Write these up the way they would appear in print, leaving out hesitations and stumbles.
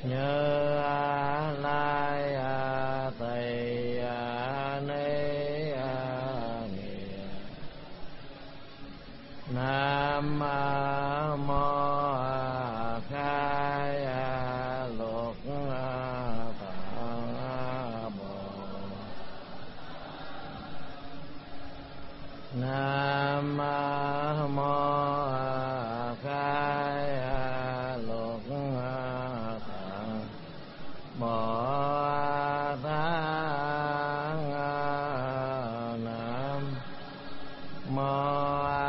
Như lai tỳ ni Nam mô Khai Luật Tạng Bồ. Nam mô Khai Luật Tạng Bồ Tát. Nam mô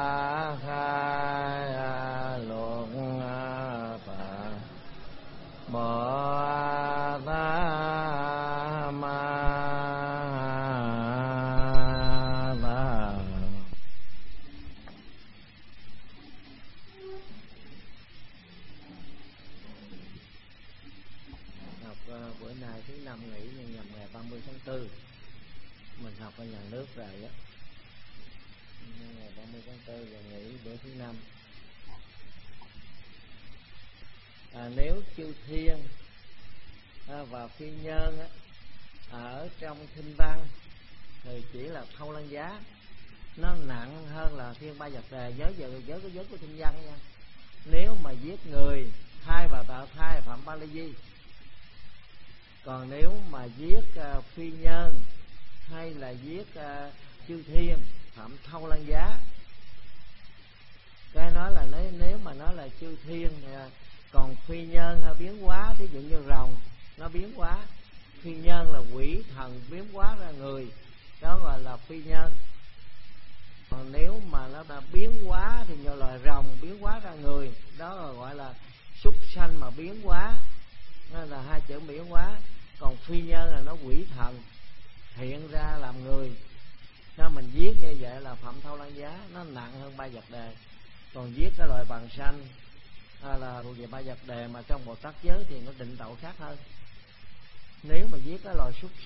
bữa nay thứ năm nghỉ nhưng nhằm ngày 30 tháng 4 mình học ở nhà nước rồi á, ngày 30 tháng 4 là nghỉ bữa thứ năm. Nếu chư thiên và phi nhân ở trong kinh văn thì chỉ là thâu lăng giá, nó nặng hơn là thiên ba vật đề. Nhớ cái giới của kinh văn nha. Nếu mà giết người thai và tạo thai phạm ba la di, còn nếu mà giết phi nhân hay là giết chư thiên phạm thâu lăng giá. Cái nói là nếu mà nói là chư thiên thì còn phi nhân hay biến hóa, ví dụ như rồng nó biến hóa, phi nhân là quỷ thần biến hóa ra người, đó gọi là phi nhân. Còn nếu mà nó là biến hóa thì như loài rồng biến hóa ra người, đó là gọi là súc sanh mà biến hóa, đó là hai chữ biến hóa. Còn phi nhân là nó quỷ thần hiện ra làm người, nếu mình giết như vậy là phạm thâu lăng giá, nó nặng hơn ba vật đề. Còn giết cái loài bằng sanh là thuộc về ba vật đề, mà trong Bồ Tát giới thì nó định tội khác hơn. Nếu mà giết cái loài súc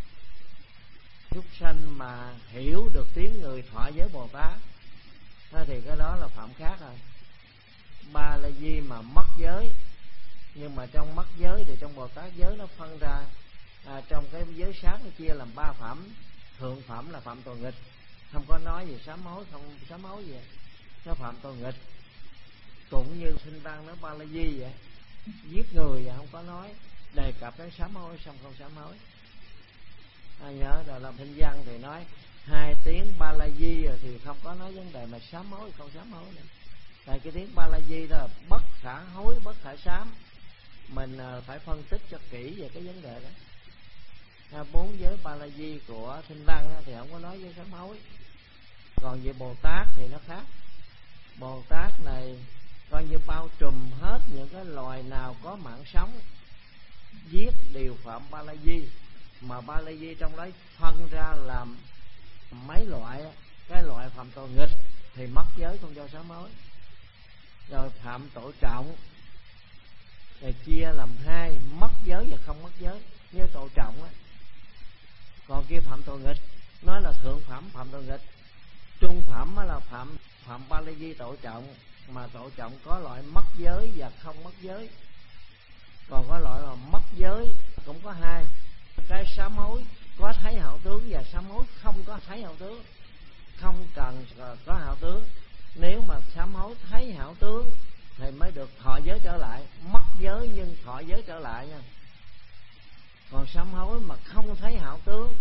sanh mà hiểu được tiếng người thọ giới Bồ Tát thì cái đó là phạm khác rồi. Ba la di mà mất giới, nhưng mà trong mất giới thì trong Bồ Tát giới nó phân ra trong cái giới sát nó chia làm ba phẩm. Thượng phẩm là phạm tội nghịch, không có nói gì sám hối, không sám hối gì, nó phạm tội nghịch. Cũng như Kinh Tăng nó ba la di vậy, giết người vậy không có nói đề cập đến sám hối, xong không sám hối. Nhớ rồi làm Kinh Văn thì nói 2 tiếng ba la di rồi thì không có nói vấn đề mà sám hối không sám hối nữa. Tại cái tiếng ba la di đó là bất khả hối bất khả sám, mình phải phân tích cho kỹ về cái vấn đề đó. 4 giới ba la di của Kinh Văn thì không có nói với sám hối. Còn về Bồ Tát thì nó khác. Bồ Tát này coi như bao trùm hết những cái loài nào có mạng sống, giết đều phạm ba la di. Mà ba la di trong đó phân ra làm mấy loại. Cái loại phạm tội nghịch thì mất giới không cho sám hối. Rồi phạm tội trọng thì chia làm 2, mất giới và không mất giới. Như tội trọng á, còn kia phạm tội nghịch nói là thượng phẩm phạm tội nghịch, trung phẩm là phạm ba la di tội trọng. Mà tội trọng có loại mất giới và không mất giới. Còn có loại là mất giới cũng có 2. Cái sám hối có thấy hảo tướng và sám hối không có thấy hảo tướng. Không cần có hảo tướng, nếu mà sám hối thấy hảo tướng thì mới được thọ giới trở lại. Mất giới nhưng thọ giới trở lại nha. Còn sám hối mà không thấy hảo tướng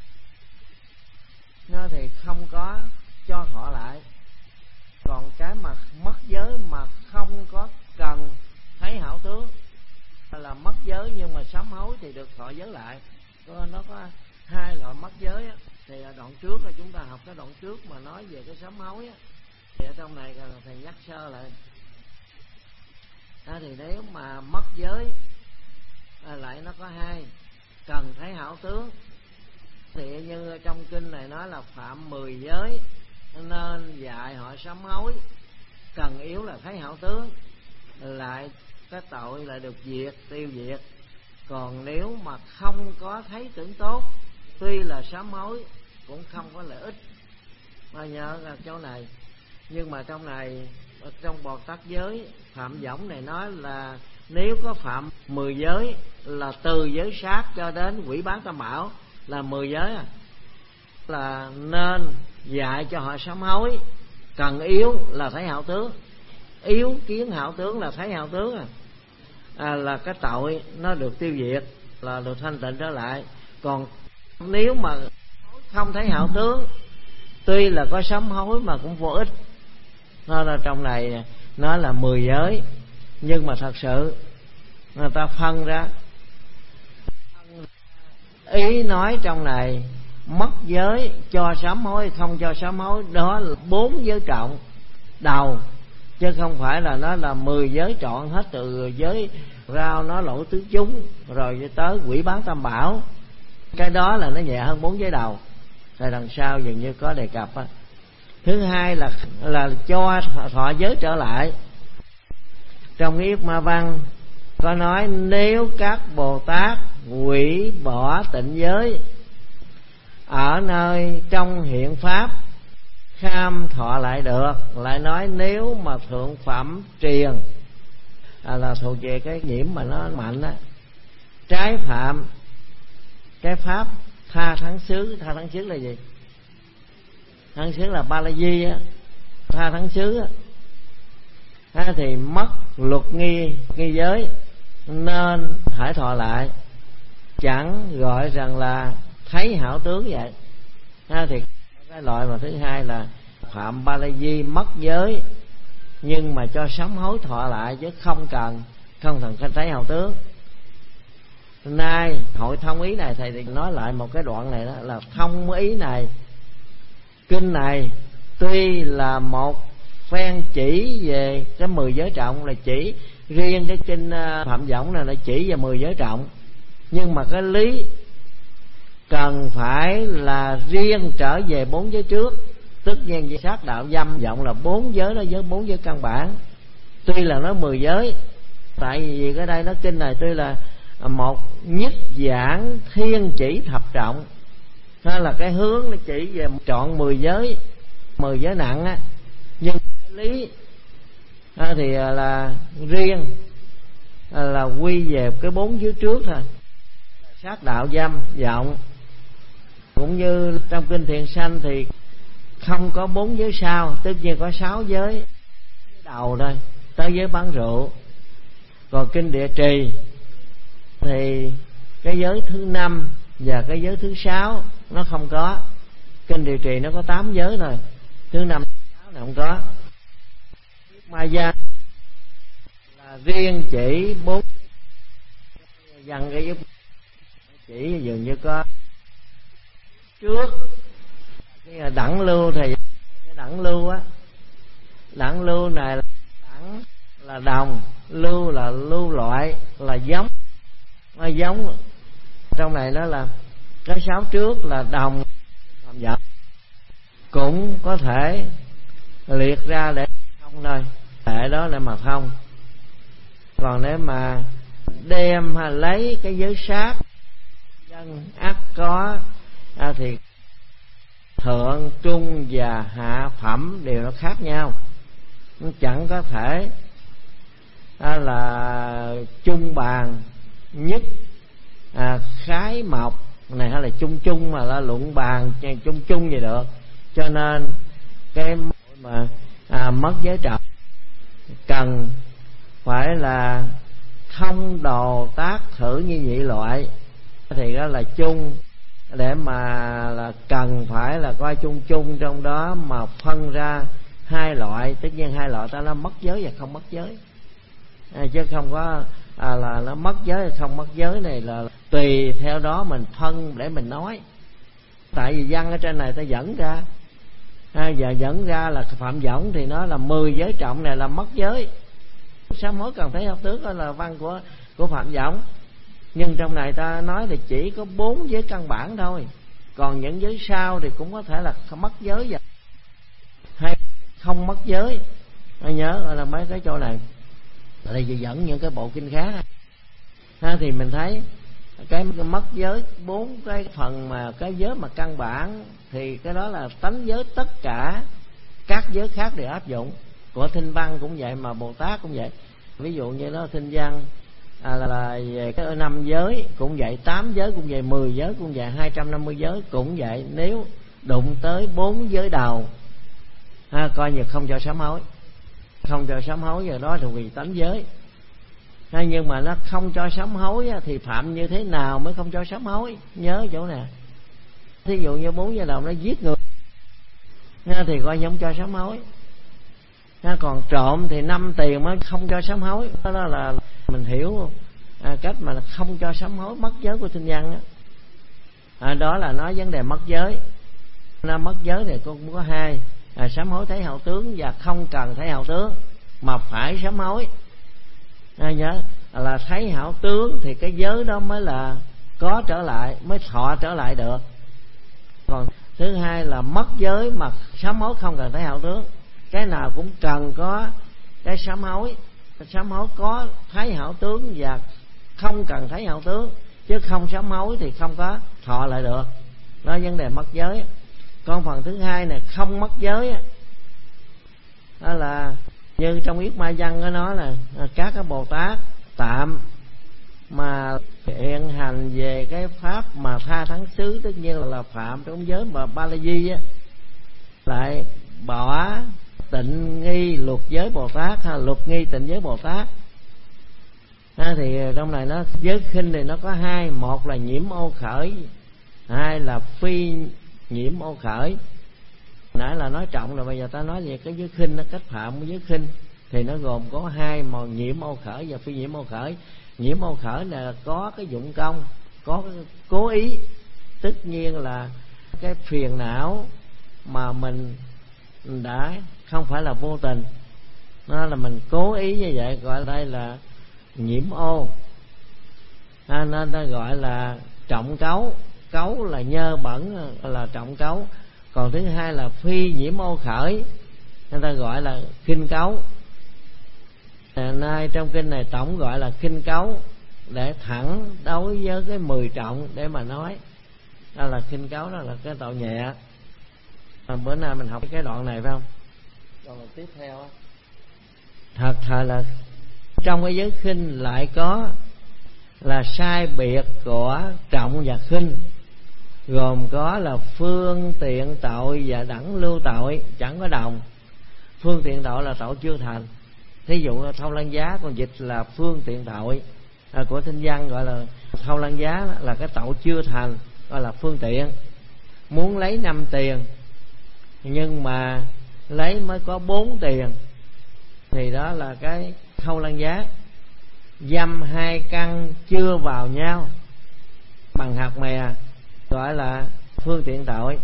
nó thì không có cho thọ lại. Còn cái mà mất giới mà không có cần thấy hảo tướng là mất giới, nhưng mà sám hối thì được thọ giới lại. Nó có 2 loại mất giới á. Thì đoạn trước là chúng ta học cái đoạn trước mà nói về cái sám hối á, thì ở trong này thầy nhắc sơ lại. Thì nếu mà mất giới lại nó có 2, cần thấy hảo tướng. Thì như trong kinh này nói là phạm 10 giới nên dạy họ sám hối, cần yếu là thấy hảo tướng, lại cái tội lại được tiêu diệt. Còn nếu mà không có thấy tưởng tốt, tuy là sám hối cũng không có lợi ích. Mà nhớ là chỗ này. Nhưng mà trong này, trong Bồ Tát giới phạm võng này nói là Nếu có phạm 10 giới là từ giới sát cho đến quỷ bán tam bảo là 10 giới là nên dạy cho họ sám hối. Cần yếu là thấy hảo tướng, yếu kiến hảo tướng là thấy hảo tướng là cái tội nó được tiêu diệt, là được thanh tịnh trở lại. Còn nếu mà không thấy hảo tướng, tuy là có sám hối mà cũng vô ích. Nó là trong này nó là 10 giới, nhưng mà thật sự người ta phân ra ý nói trong này mất giới, cho sám hối không cho sám hối, đó là 4 giới trọng đầu, chứ không phải là nó là 10 giới trọn hết, từ giới rao nó lỗ tứ chúng rồi tới quỷ bán tam bảo. Cái đó là nó nhẹ hơn 4 giới đầu, thì đằng sau dường như có đề cập á. Thứ hai là cho thọ giới trở lại. Trong cái Yết Ma Văn có nói nếu các Bồ Tát hủy bỏ tịnh giới ở nơi trong hiện pháp kham thọ lại được. Lại nói nếu mà thượng phẩm truyền là thuộc về cái nhiễm mà nó mạnh á, trái phạm cái pháp tha thắng xứ. Tha thắng xứ là gì? Thắng xứ là Ba La Di á, tha thắng xứ á, thì mất luật nghi giới nên thải thọ lại, chẳng gọi rằng là thấy hảo tướng vậy. Thì cái loại mà thứ hai là phạm Ba La Di mất giới nhưng mà cho sám hối thọ lại, chứ không cần thấy hảo tướng. Nay hội thông ý này thầy thì nói lại một cái đoạn này đó, là thông ý này. Kinh này tuy là một phen chỉ về cái 10 giới trọng, là chỉ riêng cái kinh Phạm Võng này là chỉ về 10 giới trọng, nhưng mà cái lý cần phải là riêng trở về 4 giới trước. Tất nhiên về sát đạo dâm vọng là 4 giới, đó giới 4 giới căn bản. Tuy là nó 10 giới, tại vì cái đây nó kinh này tuy là một nhất giảng thiên chỉ thập trọng, đó là cái hướng nó chỉ về trọn 10 giới, 10 giới nặng á, nhưng cái lý thì là riêng là quy về cái 4 giới trước thôi, sát đạo dâm vọng. Cũng như trong kinh Thiện Sanh thì không có 4 giới sau, tất nhiên có 6 giới đầu thôi, tới giới bán rượu. Còn kinh Địa Trì thì cái giới thứ 5 và cái giới thứ 6 nó không có. Kinh Địa Trì nó có 8 giới thôi, thứ 5, 6 này không có. Ma Gia là riêng chỉ 4 dần cái giúp chỉ dường như có trước cái đẳng lưu. Thì cái đẳng lưu á, đẳng lưu này là đẳng là đồng, lưu là lưu loại, là giống. Nó giống trong này nó là cái 6 trước là đồng Phạm Võng, cũng có thể liệt ra để thông thôi, để đó để mà thông. Còn nếu mà đem hay lấy cái giới sát dân ắt có thì thượng, trung và hạ phẩm đều nó khác nhau. Nó chẳng có thể là chung bàn nhất khái mộc này, hay là chung mà là luận bàn chung vậy được. Cho nên cái mà mất giới trọng cần phải là không đồ tác thử như vậy loại, thì đó là chung, để mà là cần phải là coi chung trong đó mà phân ra 2 loại. Tất nhiên 2 loại ta nó mất giới và không mất giới, chứ không có là nó mất giới hay không mất giới này là tùy theo đó mình phân để mình nói. Tại vì văn ở trên này ta dẫn ra, giờ dẫn ra là Phạm Võng thì nó là 10 giới trọng này là mất giới. Sám hối cần thấy hảo tướng, đó là văn của Phạm Võng. Nhưng trong này ta nói thì chỉ có 4 giới căn bản thôi, còn những giới sau thì cũng có thể là mất giới và hay không mất giới. Nhớ là mấy cái chỗ này ở đây dẫn những cái bộ kinh khác thì mình thấy cái mất giới 4 cái phần mà cái giới mà căn bản thì cái đó là tánh giới, tất cả các giới khác đều áp dụng. Của Thinh Văn cũng vậy, mà Bồ Tát cũng vậy. Ví dụ như nó Kinh văn là về cái 5 giới cũng vậy, 8 giới cũng vậy, 10 giới cũng vậy, 250 giới cũng vậy. Nếu đụng tới 4 giới đầu coi như không cho sám hối. Không cho sám hối, giờ đó thuộc về tánh giới. Nhưng mà nó không cho sám hối thì phạm như thế nào mới không cho sám hối? Nhớ chỗ nè. Thí dụ như 4 giới đầu nó giết người thì coi như không cho sám hối. Còn trộm thì 5 tiền mới không cho sám hối. Đó là mình hiểu cách mà không cho sám hối, mất giới của Kinh văn đó là nói vấn đề mất giới. Nó mất giới thì cũng có hai, sám hối thấy hậu tướng và không cần thấy hậu tướng mà phải sám hối. Nhớ là thấy hảo tướng thì cái giới đó mới là có trở lại, mới thọ trở lại được. Còn thứ hai là mất giới mà sám hối không cần thấy hảo tướng. Cái nào cũng cần có cái sám hối. Sám hối có thấy hảo tướng và không cần thấy hảo tướng, chứ không sám hối thì không có thọ lại được. Đó vấn đề mất giới. Còn phần thứ hai này không mất giới đó là như trong Yết Ma Văn nó nói là các cái Bồ Tát tạm mà hiện hành về cái pháp mà tha thắng xứ, tất nhiên là phạm trong giới mà Ba La Di lại bỏ tịnh nghi luật giới Bồ Tát hay luật nghi tịnh giới Bồ Tát. Thì trong này nó giới khinh thì nó có hai, một là nhiễm ô khởi, hai là phi nhiễm ô khởi. Nãy là nói trọng rồi, bây giờ ta nói về cái giới khinh, nó cách phạm của giới khinh thì nó gồm có hai, một nhiễm ô khởi và phi nhiễm ô khởi. Nhiễm ô khởi là có cái dụng công, có cái cố ý, tất nhiên là cái phiền não mà mình đã không phải là vô tình, nó là mình cố ý như vậy, gọi đây là nhiễm ô. Nên ta gọi là trọng cấu. Cấu là nhơ bẩn, là trọng cấu. Còn thứ hai là phi nhiễm ô khởi, người ta gọi là khinh cấu. Nay trong kinh này tổng gọi là khinh cấu để thẳng đối với cái 10 trọng để mà nói. Đó là khinh cấu, đó là cái tội nhẹ. Bữa nay mình học cái đoạn này phải không? Đoạn tiếp theo thật thà là trong cái giới khinh lại có là sai biệt của trọng và khinh, gồm có là phương tiện tội và đẳng lưu tội, chẳng có đồng. Phương tiện tội là tội chưa thành, thí dụ thâu lăng giá, còn dịch là phương tiện tội. Của Kinh văn gọi là thâu lăng giá là cái tội chưa thành, gọi là phương tiện. Muốn lấy 5 tiền nhưng mà lấy mới có 4 tiền thì đó là cái thâu lăng giá. Dăm 2 căn chưa vào nhau bằng hạt mè gọi là phương tiện tội.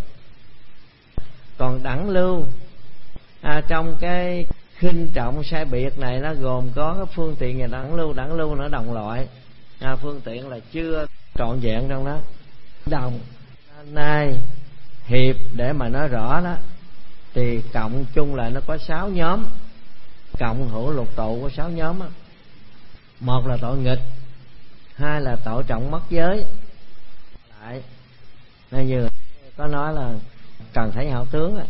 Còn đẳng lưu trong cái khinh trọng sai biệt này nó gồm có cái phương tiện và đẳng lưu. Đẳng lưu nó đồng loại, phương tiện là chưa trọn vẹn trong đó. Đồng nay hiệp để mà nói rõ đó thì cộng chung lại nó có 6 nhóm, cộng hữu lục tụ có 6 nhóm. Một là tội nghịch, hai là tội trọng mất giới. Lại nên như có nói là cần thấy hảo tướng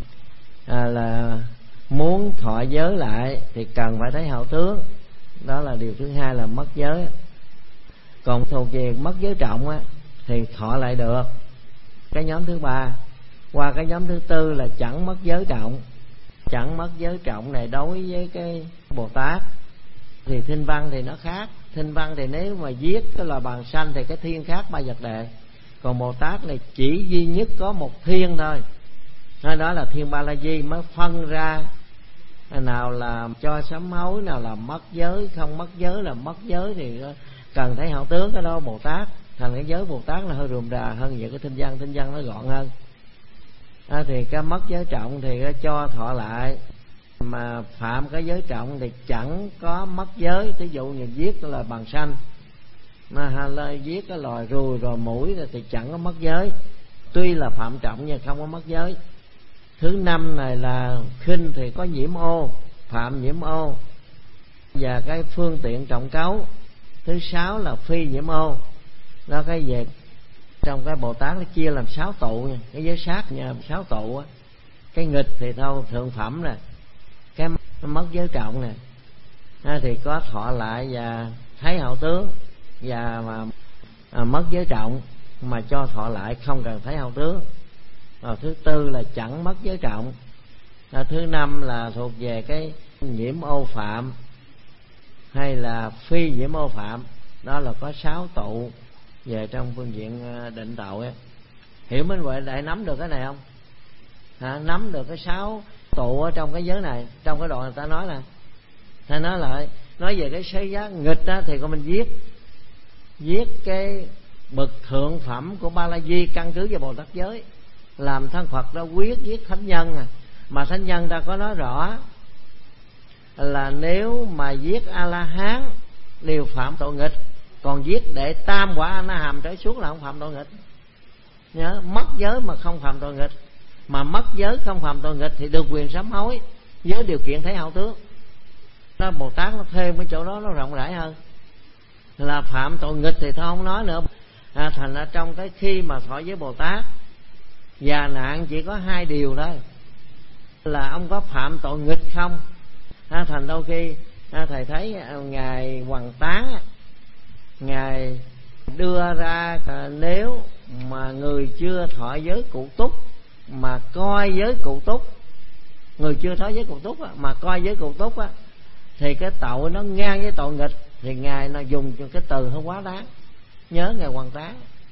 là muốn thọ giới lại thì cần phải thấy hảo tướng. Đó là điều thứ hai là mất giới. Còn thuộc về mất giới trọng thì thọ lại được. Cái nhóm thứ ba. Qua cái nhóm thứ tư là chẳng mất giới trọng. Chẳng mất giới trọng này đối với cái Bồ Tát thì thinh văn thì nó khác. Thinh văn thì nếu mà giết cái loài bàng sanh thì cái thiên khác ba vật đề. Còn Bồ Tát này chỉ duy nhất có một thiên thôi, đó là thiên Ba La Di, mới phân ra nào là cho sám hối, nào là mất giới, không mất giới. Là mất giới thì cần thấy hảo tướng, cái đó Bồ Tát. Thành cái giới Bồ Tát là hơi rườm rà hơn vậy cái thinh văn. Thinh văn nó gọn hơn. Thì cái mất giới trọng thì cho thọ lại. Mà phạm cái giới trọng thì chẳng có mất giới. Ví dụ như giết cái loài bàng sanh, mà giết cái loài ruồi rồi mũi thì chẳng có mất giới, tuy là phạm trọng nhưng không có mất giới. Thứ năm này là khinh thì có nhiễm ô, phạm nhiễm ô và cái phương tiện trọng cấu. Thứ sáu là phi nhiễm ô. Đó cái về trong cái Bồ Tát nó chia làm 6 tụ nha. Cái giới sát nha, 6 tụ. Cái nghịch thì thôi thượng phẩm nè, cái mất giới trọng nè, thì có thọ lại và thấy hảo tướng, và mà mất giới trọng mà cho thọ lại không cần thấy hảo tướng. Thứ tư là chẳng mất giới trọng. Thứ năm là thuộc về cái nhiễm ô phạm hay là phi nhiễm ô phạm. Đó là có 6 tụ về trong phương diện định tội. Hiểu Minh Huệ đại nắm được cái này không? Nắm được cái 6 tụ ở trong cái giới này. Trong cái đoạn người ta nói là, ta nói lại, nói về cái xế giá nghịch đó, thì con mình viết cái bậc thượng phẩm của Ba La Di căn cứ vào Bồ Tát giới. Làm thân Phật đó quyết viết thánh nhân mà thánh nhân ta có nói rõ là nếu mà giết A La Hán đều phạm tội nghịch, còn giết đệ tam quả A La Hàm trở xuống là không phạm tội nghịch. Nhớ, mất giới mà không phạm tội nghịch, mà mất giới không phạm tội nghịch thì được quyền sám hối với điều kiện thấy hảo tướng. Đó, Bồ Tát nó thêm cái chỗ đó nó rộng rãi hơn. Là phạm tội nghịch thì thôi không nói nữa. Thành ra trong cái khi mà thọ với Bồ Tát già nạn chỉ có 2 điều thôi, là ông có phạm tội nghịch không. Thành đôi khi thầy thấy ngài Hoằng Tán, ngài đưa ra nếu mà người chưa thọ giới cụ túc mà coi giới cụ túc, người chưa thọ giới cụ túc mà coi giới cụ túc thì cái tội nó ngang với tội nghịch, thì ngài nó dùng cái từ hơi quá đáng. Nhớ ngài Hoằng Tán,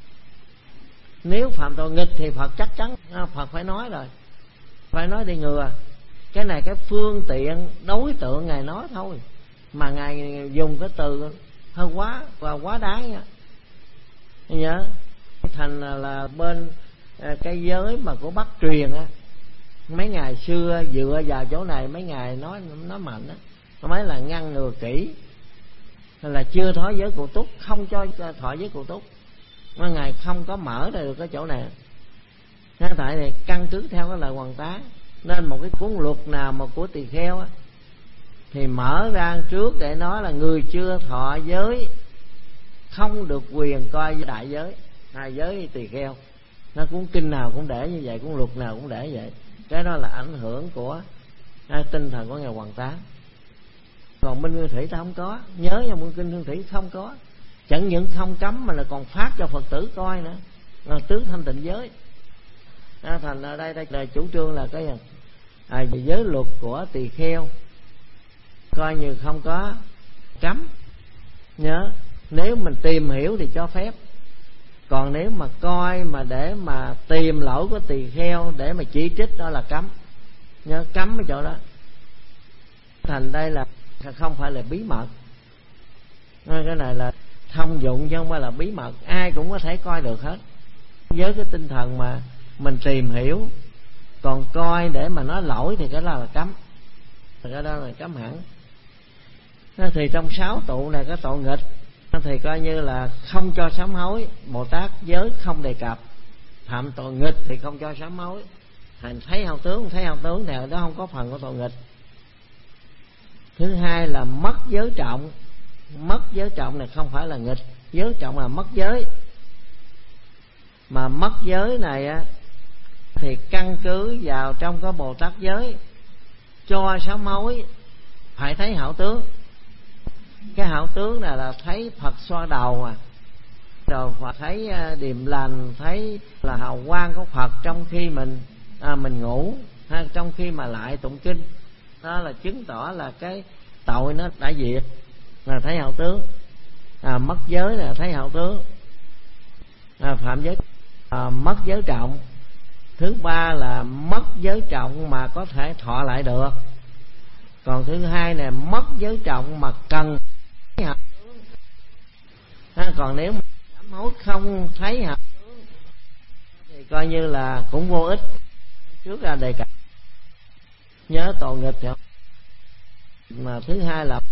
nếu phạm tội nghịch thì Phật chắc chắn Phật phải nói rồi, phải nói đi ngừa. Cái này cái phương tiện đối tượng ngài nói thôi, mà ngài dùng cái từ hơi quá và quá đáng nha. Nhớ thành là bên cái giới mà của Bắc truyền mấy ngày xưa dựa vào chỗ này mấy ngày nói mạnh mấy là ngăn ngừa kỹ, là chưa thọ giới cụ túc, không cho thọ giới cụ túc, mà ngài không có mở ra được cái chỗ này. Tại này căn cứ theo cái lời Hoằng Tán, nên một cái cuốn luật nào mà của tỳ kheo thì mở ra trước để nói là người chưa thọ giới không được quyền coi đại giới, hai giới tỳ kheo. Nó cuốn kinh nào cũng để như vậy, cuốn luật nào cũng để vậy. Cái đó là ảnh hưởng của tinh thần của ngài Hoằng Tán. Còn Minh Nguyên Thủy ta không có. Nhớ nha, Minh Kinh Hương Thủy không có. Chẳng những không cấm mà là còn phát cho Phật tử coi nữa, là tứ thanh tịnh giới. Thành ở đây là chủ trương là cái giới luật của tỳ kheo coi như không có cấm. Nhớ, nếu mình tìm hiểu thì cho phép, còn nếu mà coi mà để mà tìm lỗi của tỳ kheo để mà chỉ trích đó là cấm. Nhớ, cấm ở chỗ đó. Thành đây là không phải là bí mật, cái này là thông dụng chứ không phải là bí mật, ai cũng có thể coi được hết, với cái tinh thần mà mình tìm hiểu. Còn coi để mà nói lỗi thì cái đó là cấm, cái đó là cấm hẳn. Thì trong 6 tụ này cái tội nghịch thì coi như là không cho sám hối, Bồ Tát giới không đề cập. Phạm tội nghịch thì không cho sám hối. Thành thấy hao tướng, thấy hao tướng thì đó không có phần của tội nghịch. Thứ hai là mất giới trọng. Mất giới trọng này không phải là nghịch, giới trọng là mất giới. Mà mất giới này thì căn cứ vào trong cái Bồ Tát giới cho sám hối phải thấy hảo tướng. Cái hảo tướng này là thấy Phật xoa đầu rồi thấy điềm lành, thấy là hào quang của Phật trong khi mình ngủ hay trong khi mà lại tụng kinh. Đó là chứng tỏ là cái tội nó đã diệt, là thấy hảo tướng. Mất giới là thấy hảo tướng. Phạm giới mất giới trọng. Thứ ba là mất giới trọng mà có thể thọ lại được. Còn thứ hai là mất giới trọng mà cần thấy hảo tướng. Còn nếu mà sám hối không thấy hảo tướng thì coi như là cũng vô ích. Trước ra đề cập nhớ tội nghịch rồi. Mà thứ hai là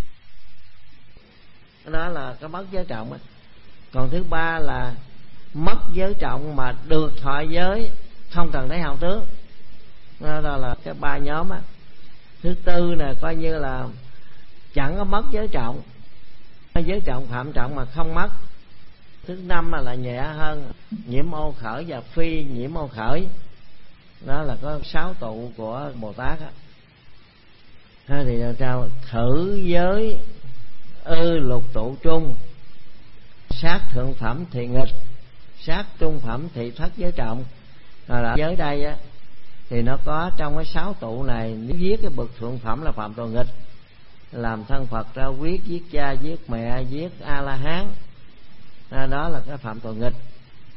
đó là cái mất giới trọng. Còn thứ ba là mất giới trọng mà được thọ giới không cần thấy hảo tướng. Đó là cái 3 nhóm á. Thứ tư là coi như là chẳng có mất giới trọng, giới trọng phạm trọng mà không mất. Thứ năm là nhẹ hơn, nhiễm ô khởi và phi nhiễm ô khởi. Đó là có 6 tụ của Bồ Tát á. Thì sao thử giới lục tụ trung, sát thượng phẩm thì nghịch, sát trung phẩm thì thất giới trọng. Là giới đây á thì nó có trong cái 6 tụ này, nếu giết cái bậc thượng phẩm là phạm tội nghịch, làm thân Phật ra quyết, giết cha, giết mẹ, giết A La Hán, đó là cái phạm tội nghịch.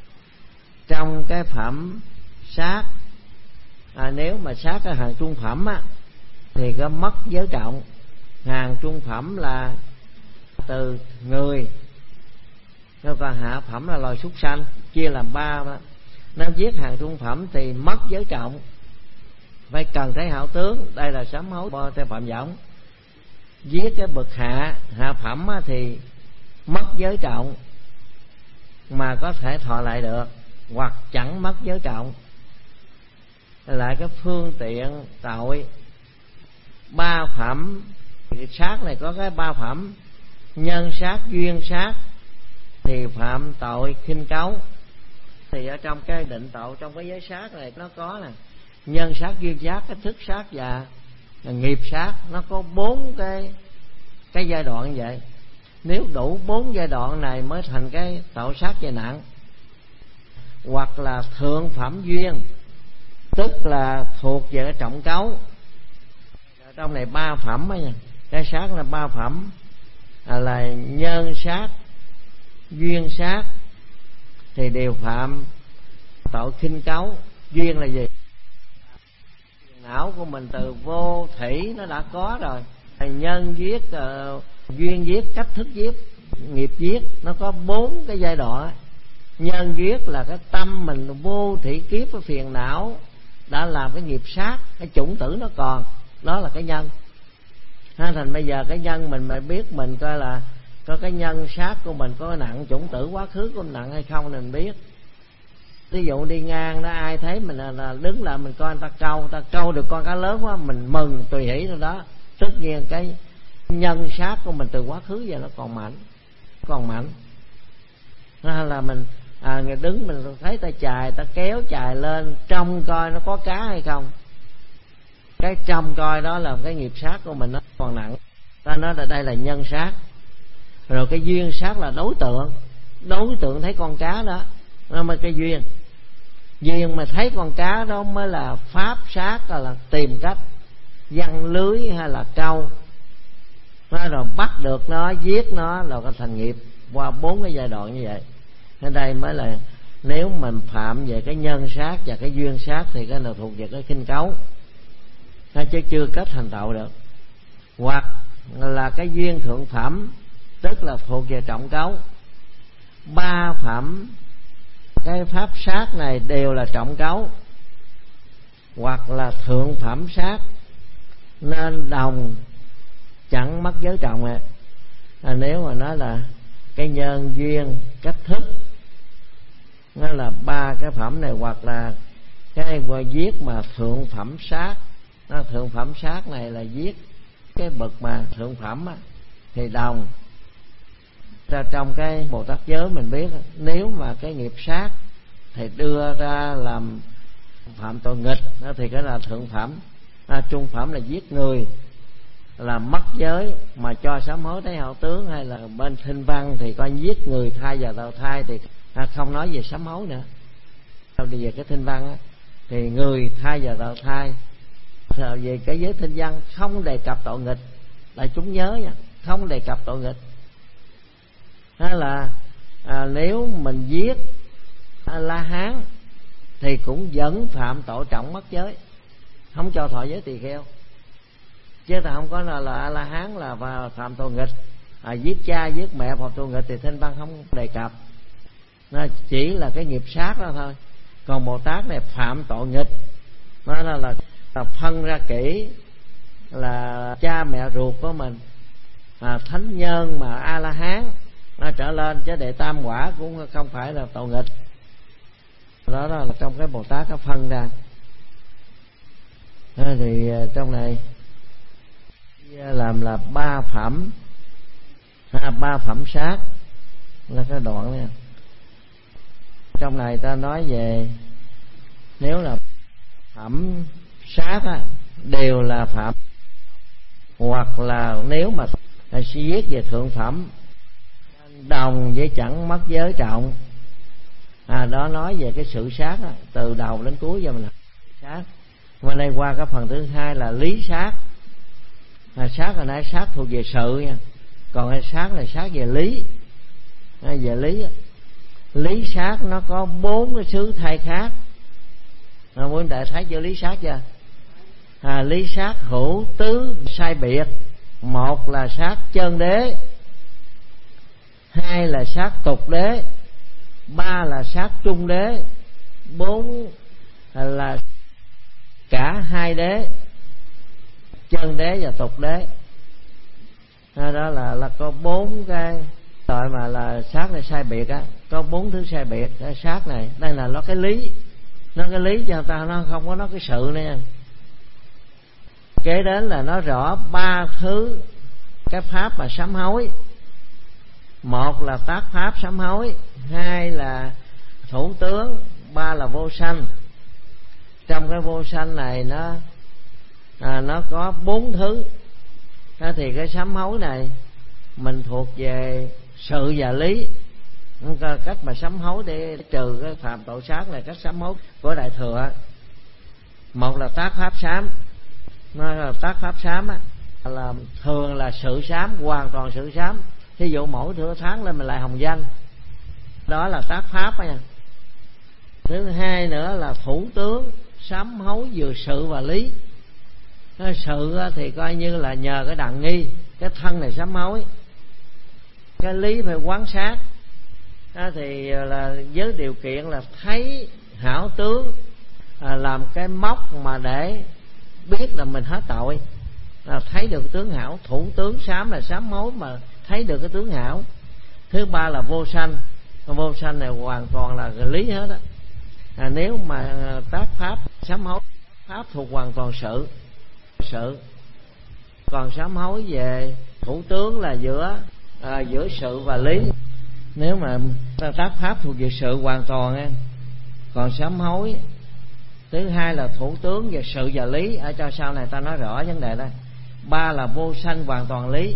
Trong cái phẩm sát, nếu mà sát cái hàng trung phẩm á thì có mất giới trọng. Hàng trung phẩm là từ người, còn hạ phẩm là loài súc sanh, chia làm 3 đó. Nếu giết hàng trung phẩm thì mất giới trọng, phải cần thấy hảo tướng, đây là sám hối bo theo phạm võng. Giết cái bậc hạ phẩm thì mất giới trọng mà có thể thọ lại được, hoặc chẳng mất giới trọng. Lại cái phương tiện tội 3 phẩm sát này có cái 3 phẩm: nhân sát, duyên sát thì phạm tội khinh cấu. Thì ở trong cái định tội trong cái giới sát này nó có nè, nhân sát, duyên sát, cái thức sát và nghiệp sát. Nó có 4 cái giai đoạn như vậy. Nếu đủ 4 giai đoạn này mới thành cái tội sát về nặng. Hoặc là thượng phẩm duyên, tức là thuộc về cái trọng cấu. Trong này 3 phẩm ấy nha, cái sát là 3 phẩm, là nhân sát, duyên sát thì đều phạm tội khinh cấu. Duyên là gì? Não của mình từ vô thủy nó đã có rồi. Nhân giết, duyên giết, cách thức giết, nghiệp giết, nó có 4 cái giai đoạn. Nhân giết là cái tâm mình vô thủy kiếp với phiền não đã làm cái nghiệp sát, cái chủng tử nó còn, đó là cái nhân. Thành bây giờ cái nhân mình phải biết mình coi là có cái nhân sát của mình có nặng chủng tử quá khứ của mình nặng hay không thì mình biết. Ví dụ đi ngang đó, ai thấy mình là đứng lại mình coi người ta câu được con cá lớn quá, mình mừng tùy hỷ rồi đó. Tất nhiên cái nhân sát của mình từ quá khứ giờ nó còn mạnh. Hay là mình người đứng mình thấy ta chài, ta kéo chài lên trông coi nó có cá hay không, cái trông coi đó là cái nghiệp sát của mình nó còn nặng, ta nói là đây là nhân sát. Rồi cái duyên sát là đối tượng thấy con cá đó, nó mới cái duyên mà thấy con cá đó mới là pháp sát, là tìm cách giăng lưới hay là câu nó, rồi bắt được nó, giết nó là có thành nghiệp. Qua 4 cái giai đoạn như vậy, nên đây mới là nếu mình phạm về cái nhân sát và cái duyên sát thì cái nào thuộc về cái khinh cấu, chứ chưa kết thành tội được. Hoặc là cái duyên thượng phẩm, tức là thuộc về trọng cấu. 3 phẩm cái pháp sát này đều là trọng cấu, hoặc là thượng phẩm sát, nên đồng chẳng mất giới trọng. Nếu mà nói là cái nhân duyên cách thức, nó là 3 cái phẩm này, hoặc là cái giết mà thượng phẩm sát. Thượng phẩm sát này là giết cái bậc mà thượng phẩm thì đồng. Trong cái Bồ Tát giới mình biết, nếu mà cái nghiệp sát thì đưa ra làm phạm tội nghịch thì cái là thượng phẩm. Trung phẩm là giết người, là mất giới mà cho sám hối thấy hảo tướng. Hay là bên Thinh Văn thì coi giết người thai vào đầu thai thì không nói về sám hối nữa. Đi về cái Thinh Văn thì người thai vào đầu thai. Về cái giới Thinh Văn không đề cập tội nghịch, đại chúng nhớ nha, không đề cập tội nghịch. Hay là nếu mình giết La Hán thì cũng vẫn phạm tội trọng mất giới, không cho thọ giới tỳ kheo. Chứ ta không có là La Hán là phạm tội nghịch. Giết cha giết mẹ phạm tội nghịch thì Thinh Văn không đề cập, nó chỉ là cái nghiệp sát đó thôi. Còn Bồ Tát này phạm tội nghịch, nó là phân ra kỹ là cha mẹ ruột của mình, thánh nhân mà A La Hán nó trở lên, chứ đệ tam quả cũng không phải là tội nghịch. Đó là trong cái Bồ Tát nó phân ra. Thì trong này làm là 3 phẩm, 3 phẩm sát là cái đoạn này. Trong này ta nói về nếu là phẩm sát đều là phạm hoặc là nếu mà viết về thượng phẩm, đồng với chẳng mất giới trọng. Đó nói về cái sự sát đó, từ đầu đến cuối giờ mình học sát. Mà đây qua cái phần thứ hai là lý sát. Sát hồi nãy sát thuộc về sự nha, còn cái sát là sát về lý. Về lý, lý sát nó có 4 cái xứ thay khác. Quý huynh đệ thấy chưa lý sát chưa? Lý sát hữu tứ sai biệt. Một là sát chân đế, hai là sát tục đế, ba là sát trung đế, bốn là cả hai đế, chân đế và tục đế. Đó là có 4 cái loại mà là sát này sai biệt á, có 4 thứ sai biệt. Cái sát này đây là nó cái lý, nó cái lý cho ta, nó không có nó cái sự nữa nha. Kế đến là nó rõ 3 thứ cái pháp mà sám hối. Một là tác pháp sám hối, hai là thủ tướng, ba là vô sanh. Trong cái vô sanh này nó có 4 thứ. Thì cái sám hối này mình thuộc về sự và lý. Cách mà sám hối để trừ cái phạm tội sát là cách sám hối của Đại Thừa. Một là tác pháp sám. Nó là tác pháp sám á, là thường là sự sám, hoàn toàn sự sám. Thí dụ mỗi nửa tháng lên mình lại hồng danh, đó là tác pháp nha. Thứ hai nữa là thủ tướng, sám hối vừa sự và lý. Sự thì coi như là nhờ cái đặng nghi, cái thân này sám hối. Cái lý phải quán sát, thì là với điều kiện là thấy hảo tướng, làm cái mốc mà để biết là mình hết tội, là thấy được tướng hảo. Thủ tướng sám là sám hối mà thấy được cái tướng hảo. Thứ ba là vô sanh. Vô sanh này hoàn toàn là lý hết á. Nếu mà tác pháp sám hối, pháp thuộc hoàn toàn sự. Còn sám hối về thủ tướng là giữa sự và lý. Nếu mà tác pháp thuộc về sự hoàn toàn, còn sám hối thứ hai là thủ tướng về sự và lý. Ở cho sau này ta nói rõ vấn đề đó. Ba là vô sanh hoàn toàn lý.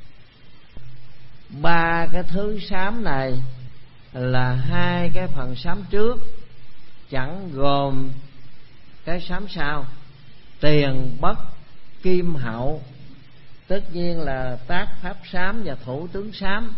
3 cái thứ sám này là 2 cái phần sám trước, chẳng gồm cái sám sau. Tiền bất kim hậu, tất nhiên là tác pháp sám và thủ tướng sám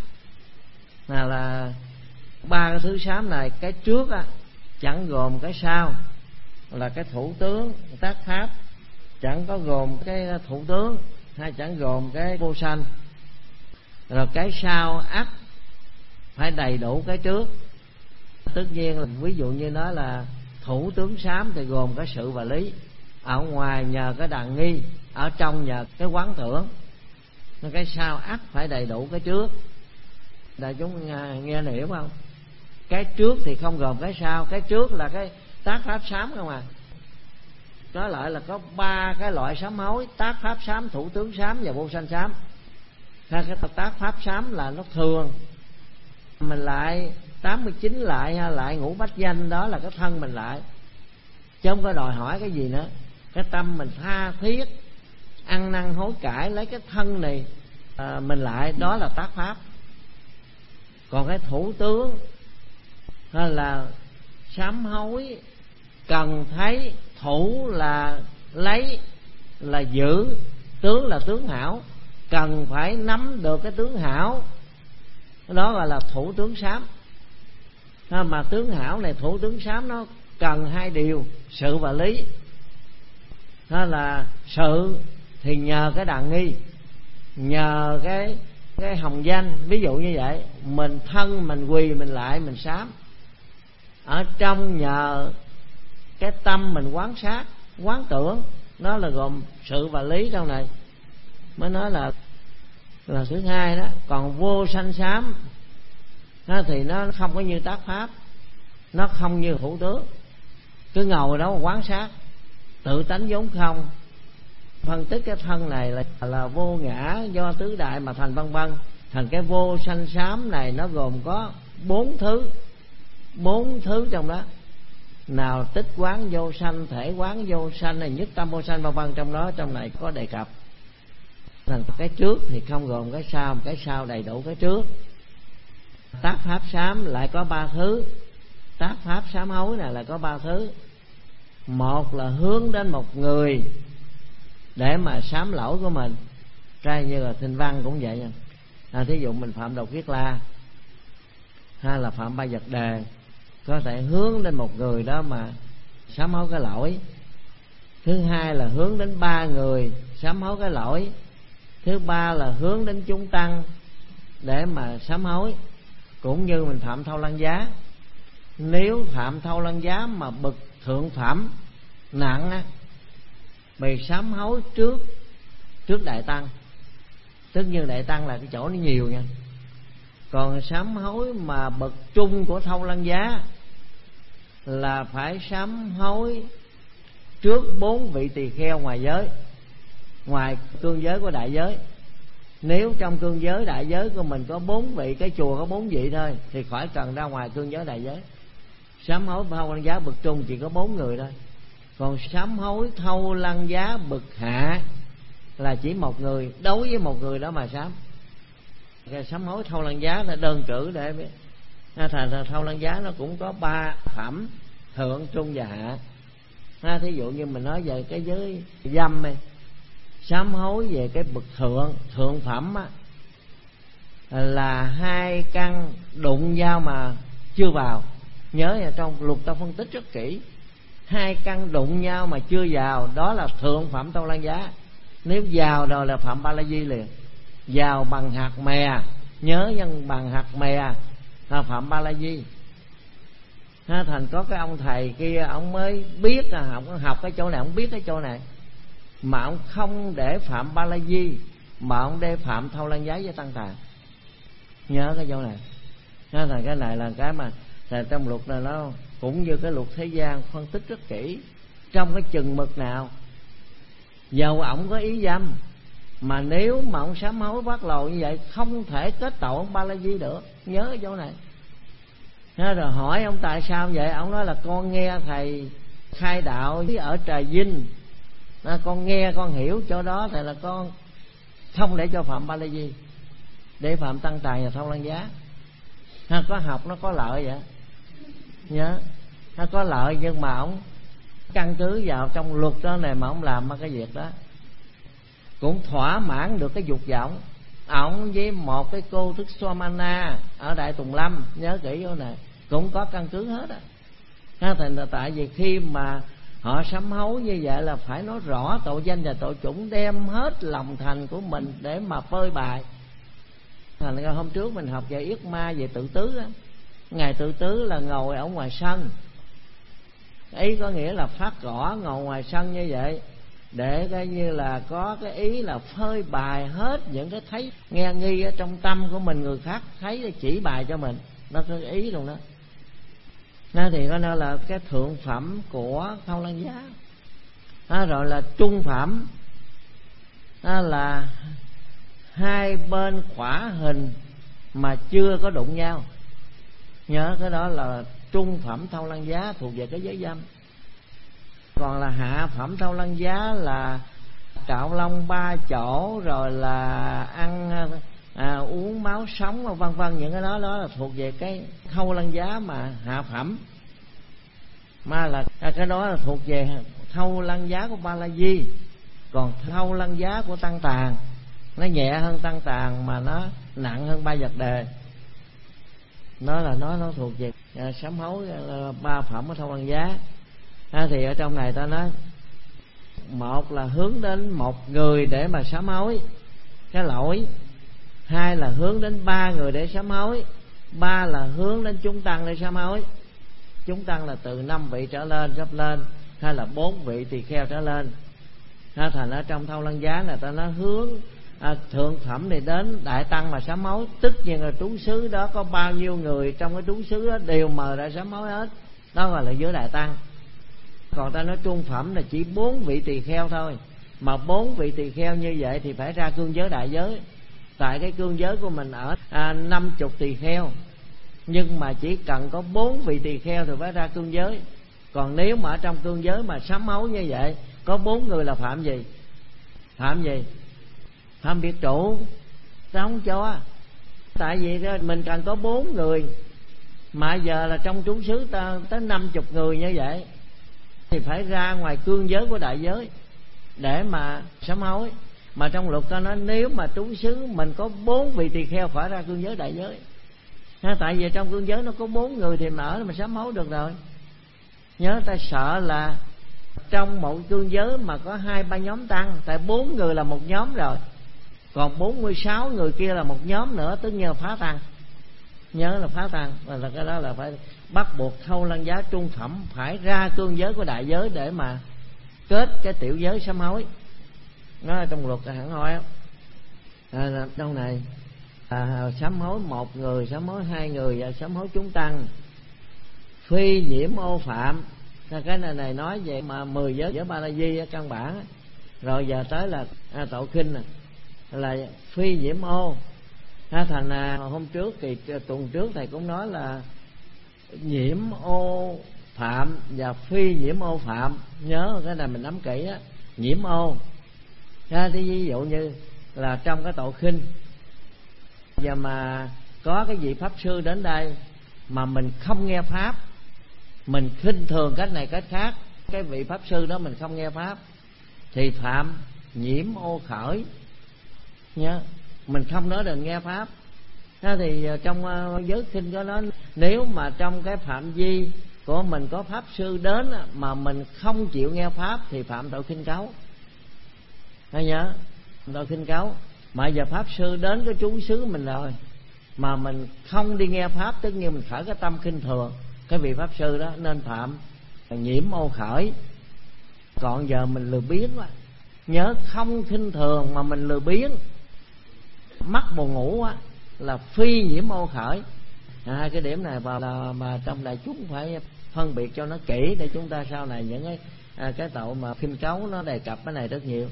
là 3 cái thứ sám này. Cái trước chẳng gồm cái sau là cái thủ tướng tác pháp, chẳng có gồm cái thủ tướng, hay chẳng gồm cái vô sanh. Rồi cái sau ắt phải đầy đủ cái trước. Tất nhiên là ví dụ như nói là thủ tướng sám thì gồm cái sự và lý. Ở ngoài nhờ cái đặng nghi, ở trong nhờ cái quán tưởng. Nên cái sau ắt phải đầy đủ cái trước. Đại chúng nghe hiểu không? Cái trước thì không gồm cái sau. Cái trước là cái tác pháp sám không à. Nói lại là có 3 cái loại sám hối: tác pháp sám, thủ tướng sám và vô sanh sám. Cái tác pháp sám là nó thường mình lại 89 lại, hay lại ngũ bách danh, đó là cái thân mình lại, chứ không có đòi hỏi cái gì nữa. Cái tâm mình tha thiết, ăn năn hối cải, lấy cái thân này mình lại, đó là tác pháp. Còn cái thủ tướng là sám hối cần thấy, thủ là lấy, là giữ, tướng là tướng hảo, cần phải nắm được cái tướng hảo, đó gọi là thủ tướng sám. Mà tướng hảo này, thủ tướng sám nó cần 2 điều, sự và lý. Đó là sự thì nhờ cái đặng nghi, nhờ cái hồng danh. Ví dụ như vậy, mình thân mình quỳ mình lại mình sám. Ở trong nhờ cái tâm mình quán sát, quán tưởng, nó là gồm sự và lý trong này. Mới nói là thứ hai đó. Còn vô sanh sám thì nó không có như tác pháp, nó không như thủ tướng. Cứ ngồi đó quán sát tự tánh vốn không, phân tích cái thân này là vô ngã do tứ đại mà thành vân vân. Thành cái vô sanh sám này nó gồm có 4 thứ trong đó. Nào tích quán vô sanh, thể quán vô sanh, này nhất tâm vô sanh vân vân, trong đó trong này có đề cập. Thành cái trước thì không gồm cái sau đầy đủ cái trước. Tác pháp sám lại có 3 thứ. Tác pháp sám hối này là có 3 thứ. Một là hướng đến một người để mà sám lỗi của mình, trai như là Thinh Văn cũng vậy nha. Thí dụ mình phạm độc viết la hay là phạm ba vật đề, có thể hướng đến một người đó mà sám hối cái lỗi. Thứ hai là hướng đến 3 người sám hối cái lỗi. Thứ ba là hướng đến chúng tăng để mà sám hối. Cũng như mình phạm thâu lăng giá, nếu phạm thâu lăng giá mà bậc thượng phẩm nặng á, bị sám hối trước đại tăng. Tất nhiên đại tăng là cái chỗ nó nhiều nha. Còn sám hối mà bậc trung của thâu lăng giá là phải sám hối trước 4 vị tỳ kheo ngoài giới, ngoài cương giới của đại giới. Nếu trong cương giới đại giới của mình có 4 vị, cái chùa có 4 vị thôi, thì khỏi cần ra ngoài cương giới đại giới. Sám hối thâu lăng giá bậc trung chỉ có 4 người thôi. Còn sám hối thâu lăng giá bậc hạ là chỉ 1 người, đối với 1 người đó mà sám. Cái sám hối thâu lăng giá là đơn cử để thành thâu lăng giá nó cũng có 3 phẩm: thượng, trung và hạ. Thí dụ như mình nói về cái giới dâm này, sám hối về cái bậc thượng phẩm á, là 2 căn đụng nhau mà chưa vào. Nhớ là trong luật ta phân tích rất kỹ, 2 căn đụng nhau mà chưa vào, đó là thượng phẩm thâu lăng giá. Nếu vào rồi là phạm ba la di liền. Vào bằng hạt mè, nhớ nhân bằng hạt mè là phạm ba la di. Thành có cái ông thầy kia, ông mới biết là ông học cái chỗ này, ông biết cái chỗ này, mà ông không để phạm ba la di, mà ông để phạm thâu lăng giá với tăng tà. Nhớ cái chỗ này. Thành cái này là cái mà trong luật này nó cũng như cái luật thế gian phân tích rất kỹ. Trong cái chừng mực nào dầu ổng có ý dâm, mà nếu mà ông sám hối phát lầu như vậy, không thể kết tội ông ba la di được. Nhớ cái chỗ này. Rồi hỏi ông tại sao vậy, ông nói là con nghe thầy khai đạo ở Trà Vinh, con nghe con hiểu chỗ đó, thì là con không để cho phạm ba la di, để phạm tăng tài và thâu lăng giá. Có học nó có lợi vậy. Nhớ nó có lợi, nhưng mà ông căn cứ vào trong luật đó này mà ông làm cái việc đó, cũng thỏa mãn được cái dục vọng. Ông với một cái cô thức Swamana ở Đại Tùng Lâm, nhớ kỹ chỗ này, cũng có căn cứ hết á. Thành là tại vì khi mà họ sám hối như vậy là phải nói rõ tội danh và tội chủng, đem hết lòng thành của mình để mà phơi bày. Thành ra hôm trước mình học về yết ma, về tự tứ á. Ngài tự tứ là ngồi ở ngoài sân, ý có nghĩa là phát rõ ngồi ngoài sân như vậy, để coi như là có cái ý là phơi bày hết những cái thấy nghe nghi ở trong tâm của mình, người khác thấy chỉ bài cho mình. Nó có ý luôn đó. Nên thì nó là cái thượng phẩm của thâu lăng giá. Rồi là trung phẩm, đó là 2 bên khỏa hình mà chưa có đụng nhau. Nhớ cái đó là trung phẩm thâu lăng giá, thuộc về cái giới dâm. Còn là hạ phẩm thâu lăng giá là cạo lông 3 chỗ, rồi là ăn uống máu sống, vân vân. Những cái đó là thuộc về cái thâu lăng giá mà hạ phẩm. Mà là cái đó là thuộc về thâu lăng giá của ba la di. Còn thâu lăng giá của tăng tàn nó nhẹ hơn tăng tàn, mà nó nặng hơn ba vật đề. Nó là nó thuộc về sám hối 3 phẩm của thâu lăng giá. Thì ở trong này ta nói, một là hướng đến một người để mà sám hối cái lỗi, 2 là hướng đến 3 người để sám hối, 3 là hướng đến chúng tăng để sám hối. Chúng tăng là từ 5 vị trở lên, sắp lên, hay là 4 vị tỳ kheo trở lên. Thành ở trong thâu lăng giá này ta nói hướng thượng phẩm này đến đại tăng mà sám hối. Tất nhiên là trú xứ đó có bao nhiêu người trong cái trú xứ đó đều mời ra sám hối hết, đó gọi là giới đại tăng. Còn ta nói trung phẩm là chỉ 4 vị tỳ kheo thôi. Mà 4 vị tỳ kheo như vậy thì phải ra cương giới đại giới. Tại cái cương giới của mình ở 50 tỳ kheo, nhưng mà chỉ cần có 4 vị tỳ kheo thì phải ra cương giới. Còn nếu mà ở trong cương giới mà sám hối như vậy có 4 người là phạm gì? Phạm gì? Phạm biệt trụ ta không cho. Tại vì mình cần có 4 người, mà giờ là trong trú xứ ta tới 50 người như vậy, thì phải ra ngoài cương giới của đại giới để mà sám hối. Mà trong luật ta nói nếu mà trú xứ mình có 4 vị tỳ kheo khỏi ra cương giới đại giới. Tại vì trong cương giới nó có 4 người thì mà ở mà sám hối được rồi. Nhớ ta sợ là trong một cương giới mà có 2-3 nhóm tăng, tại 4 người là một nhóm rồi, còn 46 người kia là một nhóm nữa, tức như phá tăng. Nhớ là phá tăng, và là cái đó là phải bắt buộc Khâu Lăng Giá trung phẩm phải ra cương giới của đại giới để mà kết cái tiểu giới sám hối. Nó ở trong luật hẳn hoi trong này sám hối 1 người, sám hối 2 người và sám hối chúng tăng. Phi nhiễm ô phạm, cái này nói về mà 10 giới Ba La Di căn bản. Rồi giờ tới là tội khinh là phi nhiễm ô. Thành hôm trước thì tuần trước thầy cũng nói là nhiễm ô phạm và phi nhiễm ô phạm. Nhớ cái này mình nắm kỹ á, nhiễm ô. Thì ví dụ như là trong cái tội khinh, giờ mà có cái vị pháp sư đến đây mà mình không nghe pháp, mình khinh thường cách này cách khác cái vị pháp sư đó, mình không nghe pháp, thì phạm nhiễm ô khởi nhá. Mình không nói đừng nghe pháp. Thì trong giới khinh có nói nếu mà trong cái phạm vi của mình có pháp sư đến mà mình không chịu nghe pháp thì phạm tội khinh cấu. Hay nhớ tội khinh cấu. Mà giờ pháp sư đến cái trú xứ mình rồi mà mình không đi nghe pháp, tất nhiên mình khởi cái tâm khinh thường cái vị pháp sư đó, nên phạm nhiễm ô khởi. Còn giờ mình lười biếng quá, nhớ không khinh thường mà mình lười biếng, mắc buồn ngủ á, là phi nhiễm ô khởi. Hai cái điểm này vào là mà trong đại chúng phải phân biệt cho nó kỹ, để chúng ta sau này những cái tội mà khinh cấu nó đề cập cái này rất nhiều.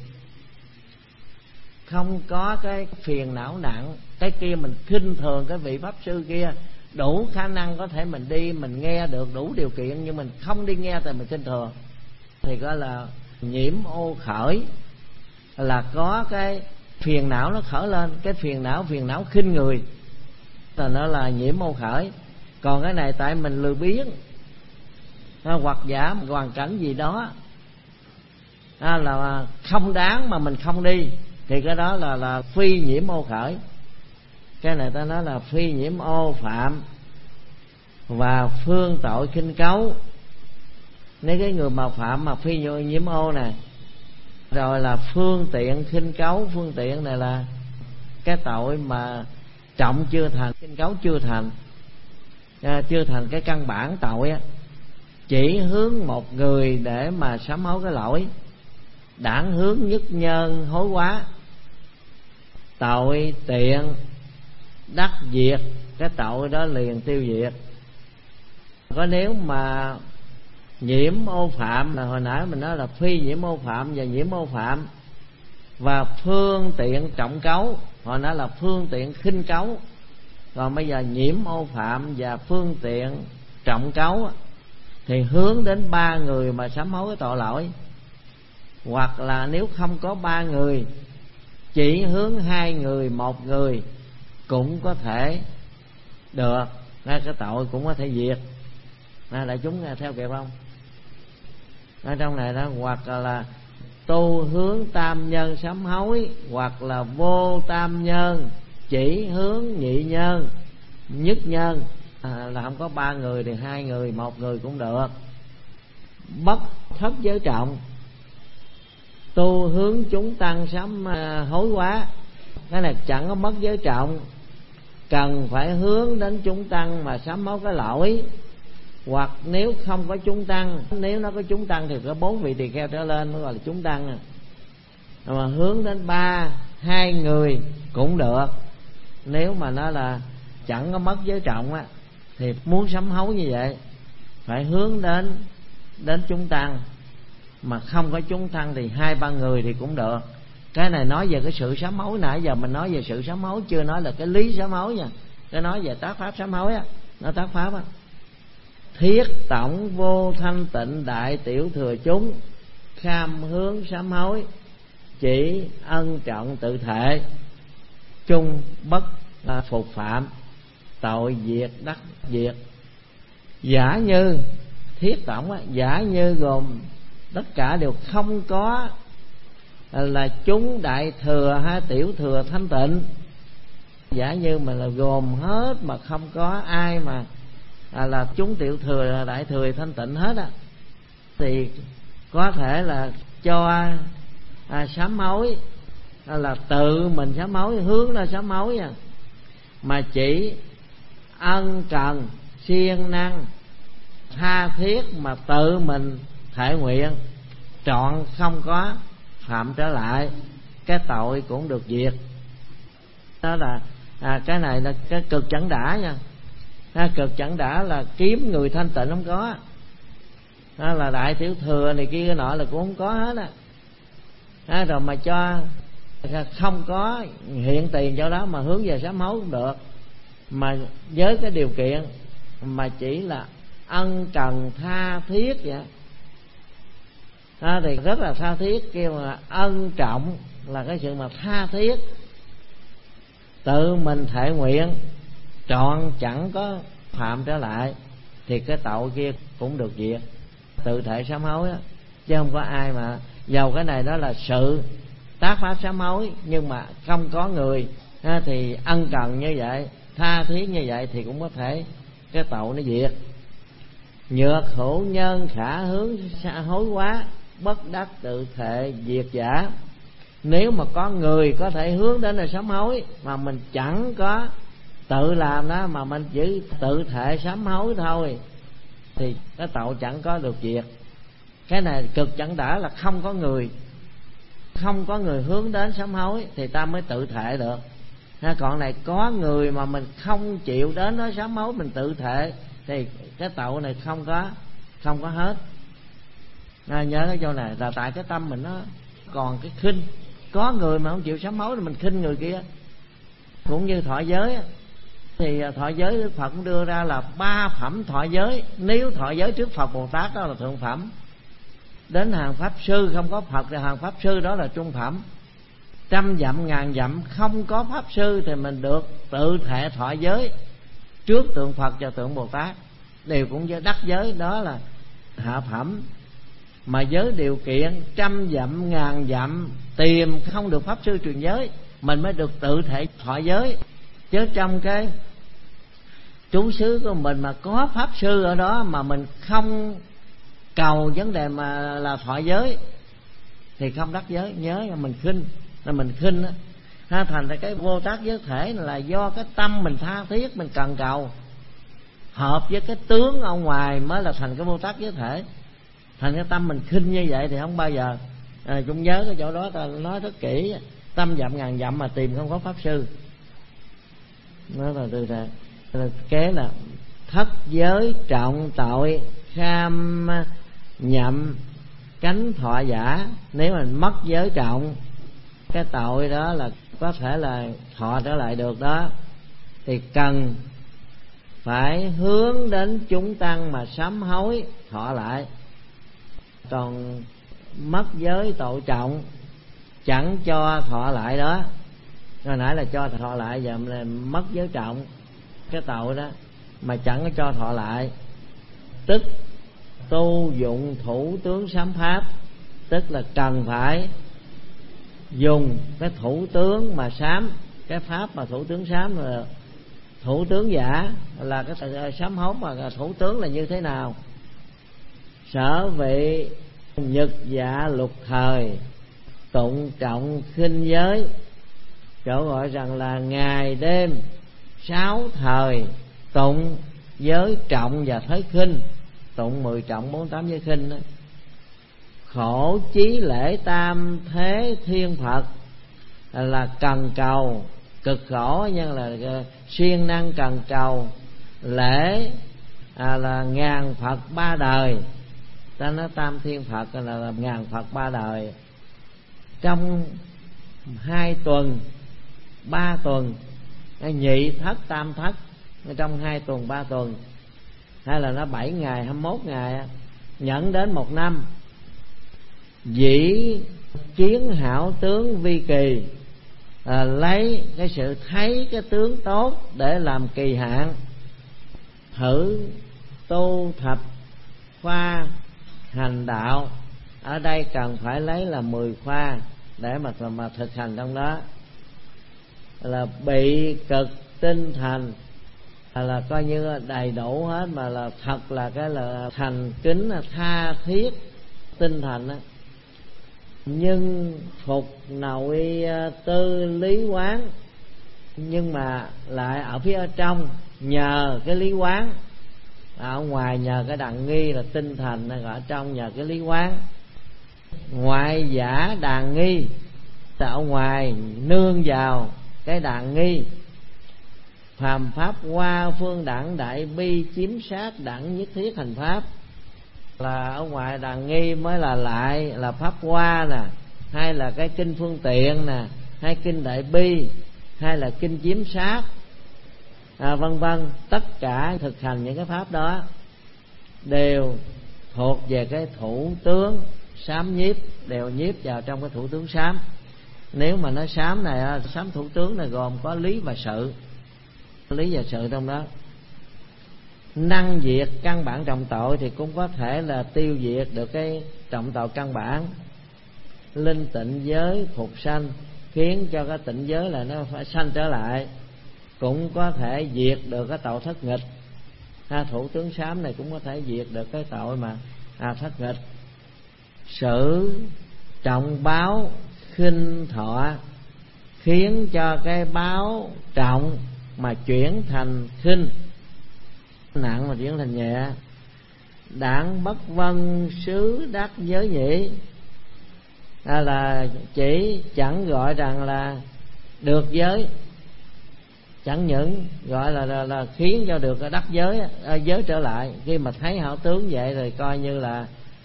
Không có cái phiền não nặng, cái kia mình khinh thường cái vị pháp sư kia, đủ khả năng có thể mình đi mình nghe được, đủ điều kiện, nhưng mình không đi nghe thì mình khinh thường, thì gọi là nhiễm ô khởi. Là có cái phiền não nó khởi lên, cái phiền não khinh người, là nó là nhiễm ô khởi. Còn cái này tại mình lười biếng hoặc giả hoàn cảnh gì đó là không đáng mà mình không đi, thì cái đó là phi nhiễm ô khởi. Cái này ta nói là phi nhiễm ô phạm và phương tội khinh cấu. Nếu cái người mà phạm mà phi nhiễm ô này, rồi là phương tiện khinh cấu. Phương tiện này là cái tội mà trọng chưa thành, khinh cấu chưa thành, chưa thành cái căn bản tội á. Chỉ hướng một người để mà sám hối cái lỗi, đảng hướng nhất nhân hối quá, tội tiện đắc diệt, cái tội đó liền tiêu diệt. Có nếu mà nhiễm ô phạm là hồi nãy mình nói là phi nhiễm ô phạm và nhiễm ô phạm, và phương tiện trọng cấu, hồi nãy là phương tiện khinh cấu. Còn bây giờ nhiễm ô phạm và phương tiện trọng cấu thì hướng đến 3 người mà sám hối cái tội lỗi. Hoặc là nếu không có 3 người, chỉ hướng 2 người, 1 người cũng có thể được, cái tội cũng có thể diệt. Đại chúng nghe theo kịp không? Ở trong này đó, hoặc là tu hướng tam nhân sám hối, hoặc là vô tam nhân chỉ hướng nhị nhân nhất nhân, là không có 3 người thì 2 người, 1 người cũng được. Bất thất giới trọng, tu hướng chúng tăng sám hối quá, cái này chẳng có mất giới trọng, cần phải hướng đến chúng tăng mà sám hối cái lỗi. Hoặc nếu không có chúng tăng, nếu nó có chúng tăng thì có 4 vị tỳ kheo trở lên mới gọi là chúng tăng. Mà hướng đến 2 người cũng được. Nếu mà nó là chẳng có mất giới trọng á, thì muốn sám hối như vậy phải hướng đến chúng tăng. Mà không có chúng tăng thì 2-3 người thì cũng được. Cái này nói về cái sự sám hối. Nãy giờ mình nói về sự sám hối, chưa nói là cái lý sám hối nha. Cái nói về tác pháp sám hối á, nó tác pháp á. Thiết tổng vô thanh tịnh đại tiểu thừa chúng kham hướng sám hối, chỉ ân trọng tự thệ, chung bất phục phạm, tội diệt đắc diệt. Giả như thiết tổng giả như gồm tất cả đều không có là chúng đại thừa hay tiểu thừa thanh tịnh. Giả như mà là gồm hết mà không có ai mà là chúng tiểu thừa đại thừa thanh tịnh hết á, thì có thể là cho sám hối, là tự mình sám hối, hướng ra sám hối à. Mà chỉ ân cần siêng năng tha thiết mà tự mình thể nguyện, trọn không có phạm trở lại, cái tội cũng được diệt. Đó là cái này là cái cực chẳng đã nha. Cực chẳng đã là kiếm người thanh tịnh không có, đó là đại tiểu thừa này kia nọ là cũng không có hết á. Rồi mà cho không có hiện tiền cho đó mà hướng về sám hối cũng được, mà với cái điều kiện mà chỉ là ân cần tha thiết vậy. Thì rất là tha thiết, kêu là ân trọng là cái sự mà tha thiết, tự mình thể nguyện, trọn chẳng có phạm trở lại, thì cái tội kia cũng được diệt. Tự thể sám hối á, chứ không có ai mà dầu cái này đó là sự tác pháp sám hối, nhưng mà không có người thì ân cần như vậy, tha thiết như vậy thì cũng có thể cái tội nó diệt. Nhược hữu nhân khả hướng hối quá, bất đắc tự thệ diệt giả. Nếu mà có người có thể hướng đến là sám hối mà mình chẳng có tự làm đó, mà mình chỉ tự thệ sám hối thôi, thì cái tội chẳng có được diệt. Cái này cực chẳng đã là không có người hướng đến sám hối thì ta mới tự thệ được. Còn này có người mà mình không chịu đến nói sám hối, mình tự thệ thì cái tội này không có hết. Nhớ cái chỗ này là tại cái tâm mình nó còn cái khinh. Có người mà không chịu sám hối thì mình khinh người kia. Cũng như thọ giới thì thọ giới Đức Phật cũng đưa ra là 3 phẩm thọ giới. Nếu thọ giới trước Phật Bồ Tát đó là thượng phẩm, đến hàng Pháp Sư không có Phật thì hàng Pháp Sư đó là trung phẩm. 100 dặm ngàn dặm không có Pháp Sư thì mình được tự thệ thọ giới trước tượng Phật và tượng Bồ Tát, đều cũng với đắc giới, đó là hạ phẩm. Mà với điều kiện 100 dặm ngàn dặm tìm không được Pháp Sư truyền giới, mình mới được tự thể thọ giới. Chứ trong cái trú xứ của mình mà có Pháp Sư ở đó mà mình không cầu vấn đề mà là thọ giới thì không đắc giới. Nhớ là mình khinh, là mình khinh á. Thành ra cái Vô Tác giới thể là do cái tâm mình tha thiết, mình cần cầu hợp với cái tướng ở ngoài mới là thành cái Vô Tác giới thể. Thành cái tâm mình khinh như vậy thì không bao giờ. Cũng nhớ cái chỗ đó ta nói rất kỹ, tâm dặm ngàn dặm mà tìm không có Pháp Sư. Nó là từ ra kế là thất giới trọng tội, kham nhậm cánh thọ giả. Nếu mình mất giới trọng, cái tội đó là có thể là thọ trở lại được đó, thì cần phải hướng đến chúng tăng mà sám hối thọ lại. Còn mất giới tội trọng chẳng cho thọ lại đó. Hồi nãy là cho thọ lại, giờ là mất giới trọng, cái tội đó mà chẳng có cho thọ lại. Tức tu dụng thủ tướng sám pháp, tức là cần phải dùng cái thủ tướng mà sám. Cái pháp mà thủ tướng sám là thủ tướng giả, là cái sám hối mà thủ tướng là như thế nào. Sở vị nhật dạ lục thời, tụng trọng khinh giới. Chỗ gọi rằng là ngày đêm 6 thời tụng giới trọng và thới khinh. Tụng 10 trọng 48 giới khinh đó. Khổ chí lễ tam thế thiên Phật, là cần cầu cực khổ, nhưng là siêng năng cần cầu lễ là ngàn Phật 3 đời. Ta nói tam thiên Phật là ngàn Phật 3 đời. Trong 2 tuần 3 tuần, nhị thất tam thất, trong 2 tuần 3 tuần, hay là nó 7 ngày 21 ngày, nhận đến 1 năm. dĩ kiến hảo tướng vi kỳ, lấy cái sự thấy cái tướng tốt để làm kỳ hạn. Thử tu thập khoa hành đạo, ở đây cần phải lấy là 10 khoa để mà thực hành trong đó. Là bị cực tinh thành, là coi như đầy đủ hết, mà là thật là cái là thành kính, là tha thiết tinh thành đó. Nhưng phục nội tư lý quán, nhưng mà lại ở phía trong nhờ cái lý quán, ở ngoài nhờ cái đàn nghi là tinh thành, ở trong nhờ cái lý quán. Ngoại giả đàn nghi, ở ngoài nương vào cái đàn nghi. Phàm pháp qua phương đẳng đại bi, chiếm sát đẳng nhất thiết hành pháp, là ở ngoài đàn nghi mới là lại là pháp hoa nè, hay là cái kinh phương tiện nè, hay kinh đại bi, hay là kinh chiếm sát, vân vân. Tất cả thực hành những cái pháp đó đều thuộc về cái thủ tướng sám nhiếp, đều nhiếp vào trong cái thủ tướng sám. Nếu mà nói sám này, sám thủ tướng này gồm có lý và sự, lý và sự trong đó. Năng diệt căn bản trọng tội thì cũng có thể là tiêu diệt được cái trọng tội căn bản. Linh tịnh giới phục sanh, khiến cho cái tịnh giới là nó phải sanh trở lại, cũng có thể diệt được cái tội thất nghịch. Thủ tướng sám này cũng có thể diệt được cái tội mà thất nghịch. Sử trọng báo khinh thọ, khiến cho cái báo trọng mà chuyển thành khinh, nặng mà chuyển thành nhẹ. Đảng bất vân xứ đắc giới nhị, là chỉ chẳng gọi rằng là được giới, chẳng những gọi là khiến cho được đắc giới, giới trở lại. Khi mà thấy hảo tướng vậy rồi coi như là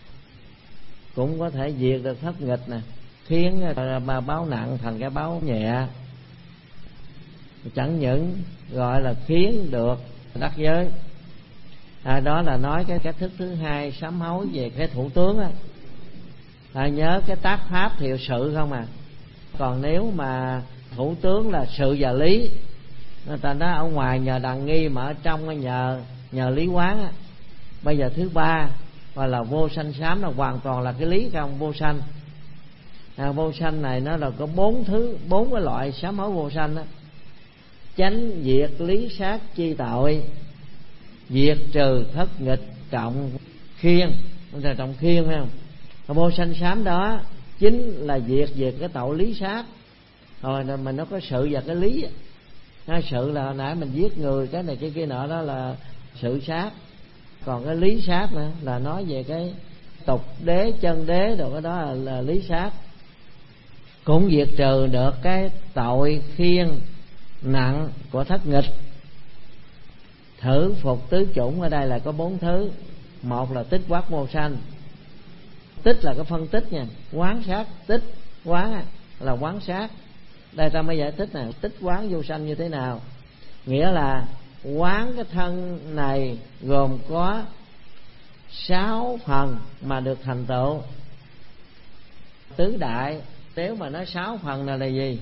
cũng có thể diệt được thất nghịch nè, khiến mà báo nặng thành cái báo nhẹ. Chẳng những gọi là khiến được đắc giới. Đó là nói cái cách thức thứ hai sám hối về cái thủ tướng á. Nhớ cái tác pháp thiệu sự không à. Còn nếu mà thủ tướng là sự và lý, người ta nói ở ngoài nhờ đàn nghi, mà ở trong nhờ lý quán á. Bây giờ thứ ba gọi là vô sanh sám, là hoàn toàn là cái lý không, vô sanh. Vô sanh này nó là có 4 cái loại sám hối vô sanh đó. Chánh diệt lý sát chi tội, diệt trừ thất nghịch cộng khiên, là trọng khiên phải không? Vô sanh sám đó chính là diệt về cái tội lý sát. Rồi mình nó có sự và cái lý. Sự là hồi nãy mình giết người, cái này cái kia nọ, đó là sự sát. Còn cái lý sát nữa là nói về cái tục đế, chân đế, rồi cái đó là lý sát. Cũng diệt trừ được cái tội khiên nặng của thất nghịch. Thử phục tứ chủng ở đây là có 4 thứ. Một là tích quát vô sanh. Tích là cái phân tích nha, quán sát, tích quán là quán sát. Đây ta mới giải thích nè, tích quán vô sanh như thế nào. Nghĩa là quán cái thân này gồm có 6 phần mà được thành tựu. Tứ đại, nếu mà nói 6 phần là gì?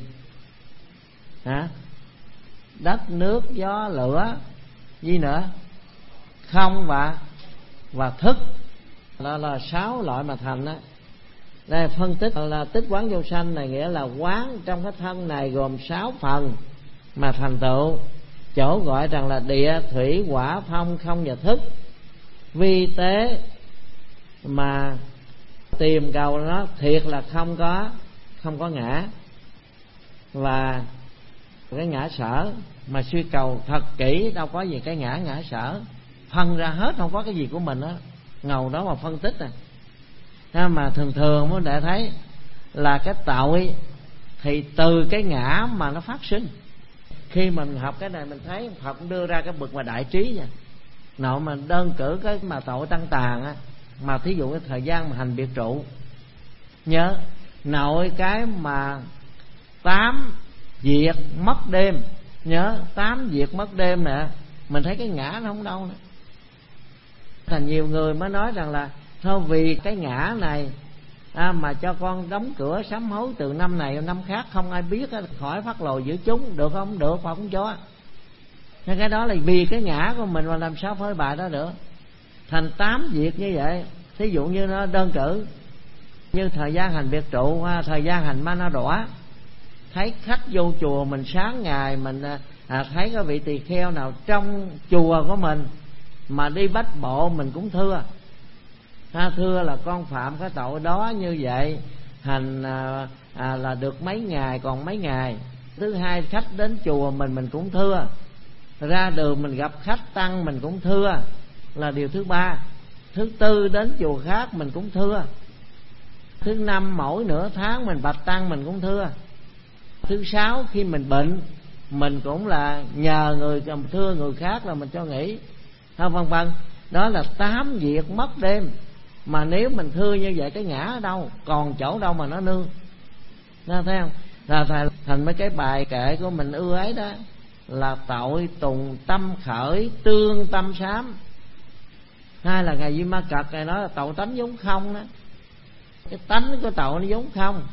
Đất, nước, gió, lửa, gì nữa? Không và thức, là 6 loại mà thành đó. Đây phân tích là tích quán vô sanh này, nghĩa là quán trong cái thân này gồm 6 phần mà thành tựu. Chỗ gọi rằng là địa, thủy, hỏa, phong, không và thức. Vi tế mà tìm cầu nó thiệt là không có ngã và cái ngã sở, mà suy cầu thật kỹ đâu có gì cái ngã sở, phân ra hết không có cái gì của mình đó, ngầu đó mà phân tích mà thường muốn để thấy là cái tội thì từ cái ngã mà nó phát sinh. Khi mình học cái này mình thấy Phật cũng đưa ra cái bậc mà đại trí nha. Nội mà đơn cử cái mà tội tăng tàn á, mà thí dụ cái thời gian mà hành biệt trụ, nhớ nội cái mà 8 diệt mất đêm, nhớ 8 diệt mất đêm nè, mình thấy cái ngã nó không đâu nữa. Thành nhiều người mới nói rằng là thôi vì cái ngã này mà cho con đóng cửa sám hối từ năm này năm khác không ai biết, khỏi phát lồ giữa chúng, được không? Được, mà không cho. Nên cái đó là vì cái ngã của mình, mà làm sao phơi bày đó được. Thành 8 việc như vậy. Thí dụ như nó đơn cử như thời gian hành biệt trụ, thời gian hành ma na đỏ. Thấy khách vô chùa mình sáng ngày mình thấy cái vị tỳ kheo nào trong chùa của mình mà đi bách bộ mình cũng thưa. Thưa là con phạm cái tội đó như vậy, hành là được mấy ngày, còn mấy ngày. Thứ hai, khách đến chùa mình cũng thưa. Ra đường mình gặp khách tăng mình cũng thưa, là điều thứ ba. Thứ tư, đến chùa khác mình cũng thưa. Thứ năm, mỗi nửa tháng mình bạch tăng mình cũng thưa. Thứ sáu, khi mình bệnh mình cũng là nhờ người thưa người khác là mình cho nghỉ, vân vân. Đó là 8 việc mất đêm. Mà nếu mình thưa như vậy, cái ngã ở đâu, còn chỗ đâu mà nó nương. Nó thấy không? Là thành mấy cái bài kệ của mình ưa ấy đó là tội tùng tâm khởi, tương tâm sám. Hai là ngày Duy Ma Cật này, nó là tội tánh vốn không đó. Cái tánh của tội nó vốn không.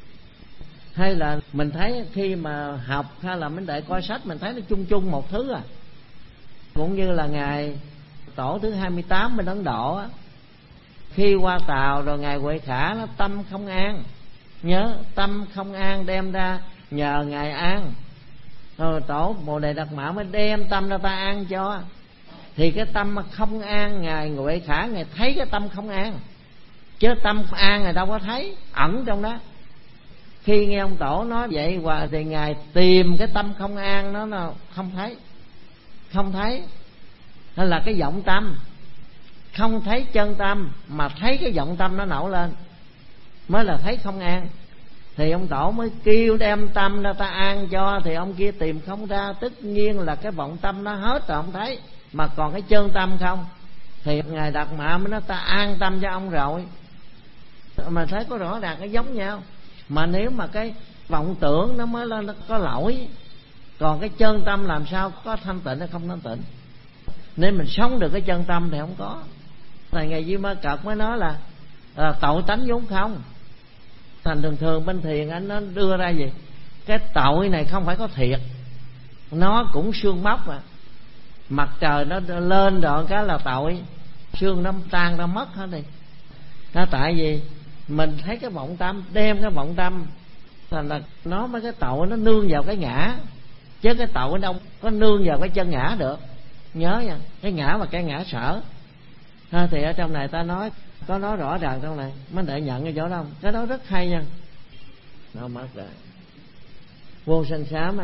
Hay là mình thấy khi mà học hay là mình để coi sách, mình thấy nó chung chung một thứ Cũng như là ngày tổ thứ 28 bên Ấn Độ á, khi qua tàu rồi ngài Huệ Khả nó tâm không an. Nhớ tâm không an đem ra nhờ ngài an, rồi tổ Bồ Đề Đạt Mã mới đem tâm ra ta an cho. Thì cái tâm mà không an, ngài Huệ Khả ngài thấy cái tâm không an, chứ tâm an ngài đâu có thấy, ẩn trong đó. Khi nghe ông tổ nói vậy thì ngài tìm cái tâm không an nó không thấy. Không thấy hay là cái vọng tâm, không thấy chân tâm mà thấy cái vọng tâm nó nổi lên mới là thấy không an. Thì ông tổ mới kêu đem tâm ra ta an cho. Thì ông kia tìm không ra, tất nhiên là cái vọng tâm nó hết rồi ông thấy, mà còn cái chân tâm không. Thì ngài Đạt Mã mới nói ta an tâm cho ông rồi. Mà thấy có rõ ràng cái giống nhau. Mà nếu mà cái vọng tưởng nó mới lên nó có lỗi, còn cái chân tâm làm sao có thanh tịnh hay không thanh tịnh. Nên mình sống được cái chân tâm thì không có. Thầy ngày Duy Ma Cật mới nói là tội tánh vốn không. Thành thường thường bên thiền anh nó đưa ra gì, cái tội này không phải có thiệt, nó cũng sương mốc mà. Mặt trời nó lên rồi cái là tội, sương nó tan ra mất hết đi. Tại vì mình thấy cái vọng tâm, đem cái vọng tâm, thành là nó mấy cái tội nó nương vào cái ngã, chứ cái tội đâu có nương vào cái chân ngã được. Nhớ nha, cái ngã và cái ngã sở. Thì ở trong này ta nói, có nói rõ ràng trong này, mới để nhận cái chỗ đó. Cái đó rất hay nha. Nó mất rồi. Vô sanh sám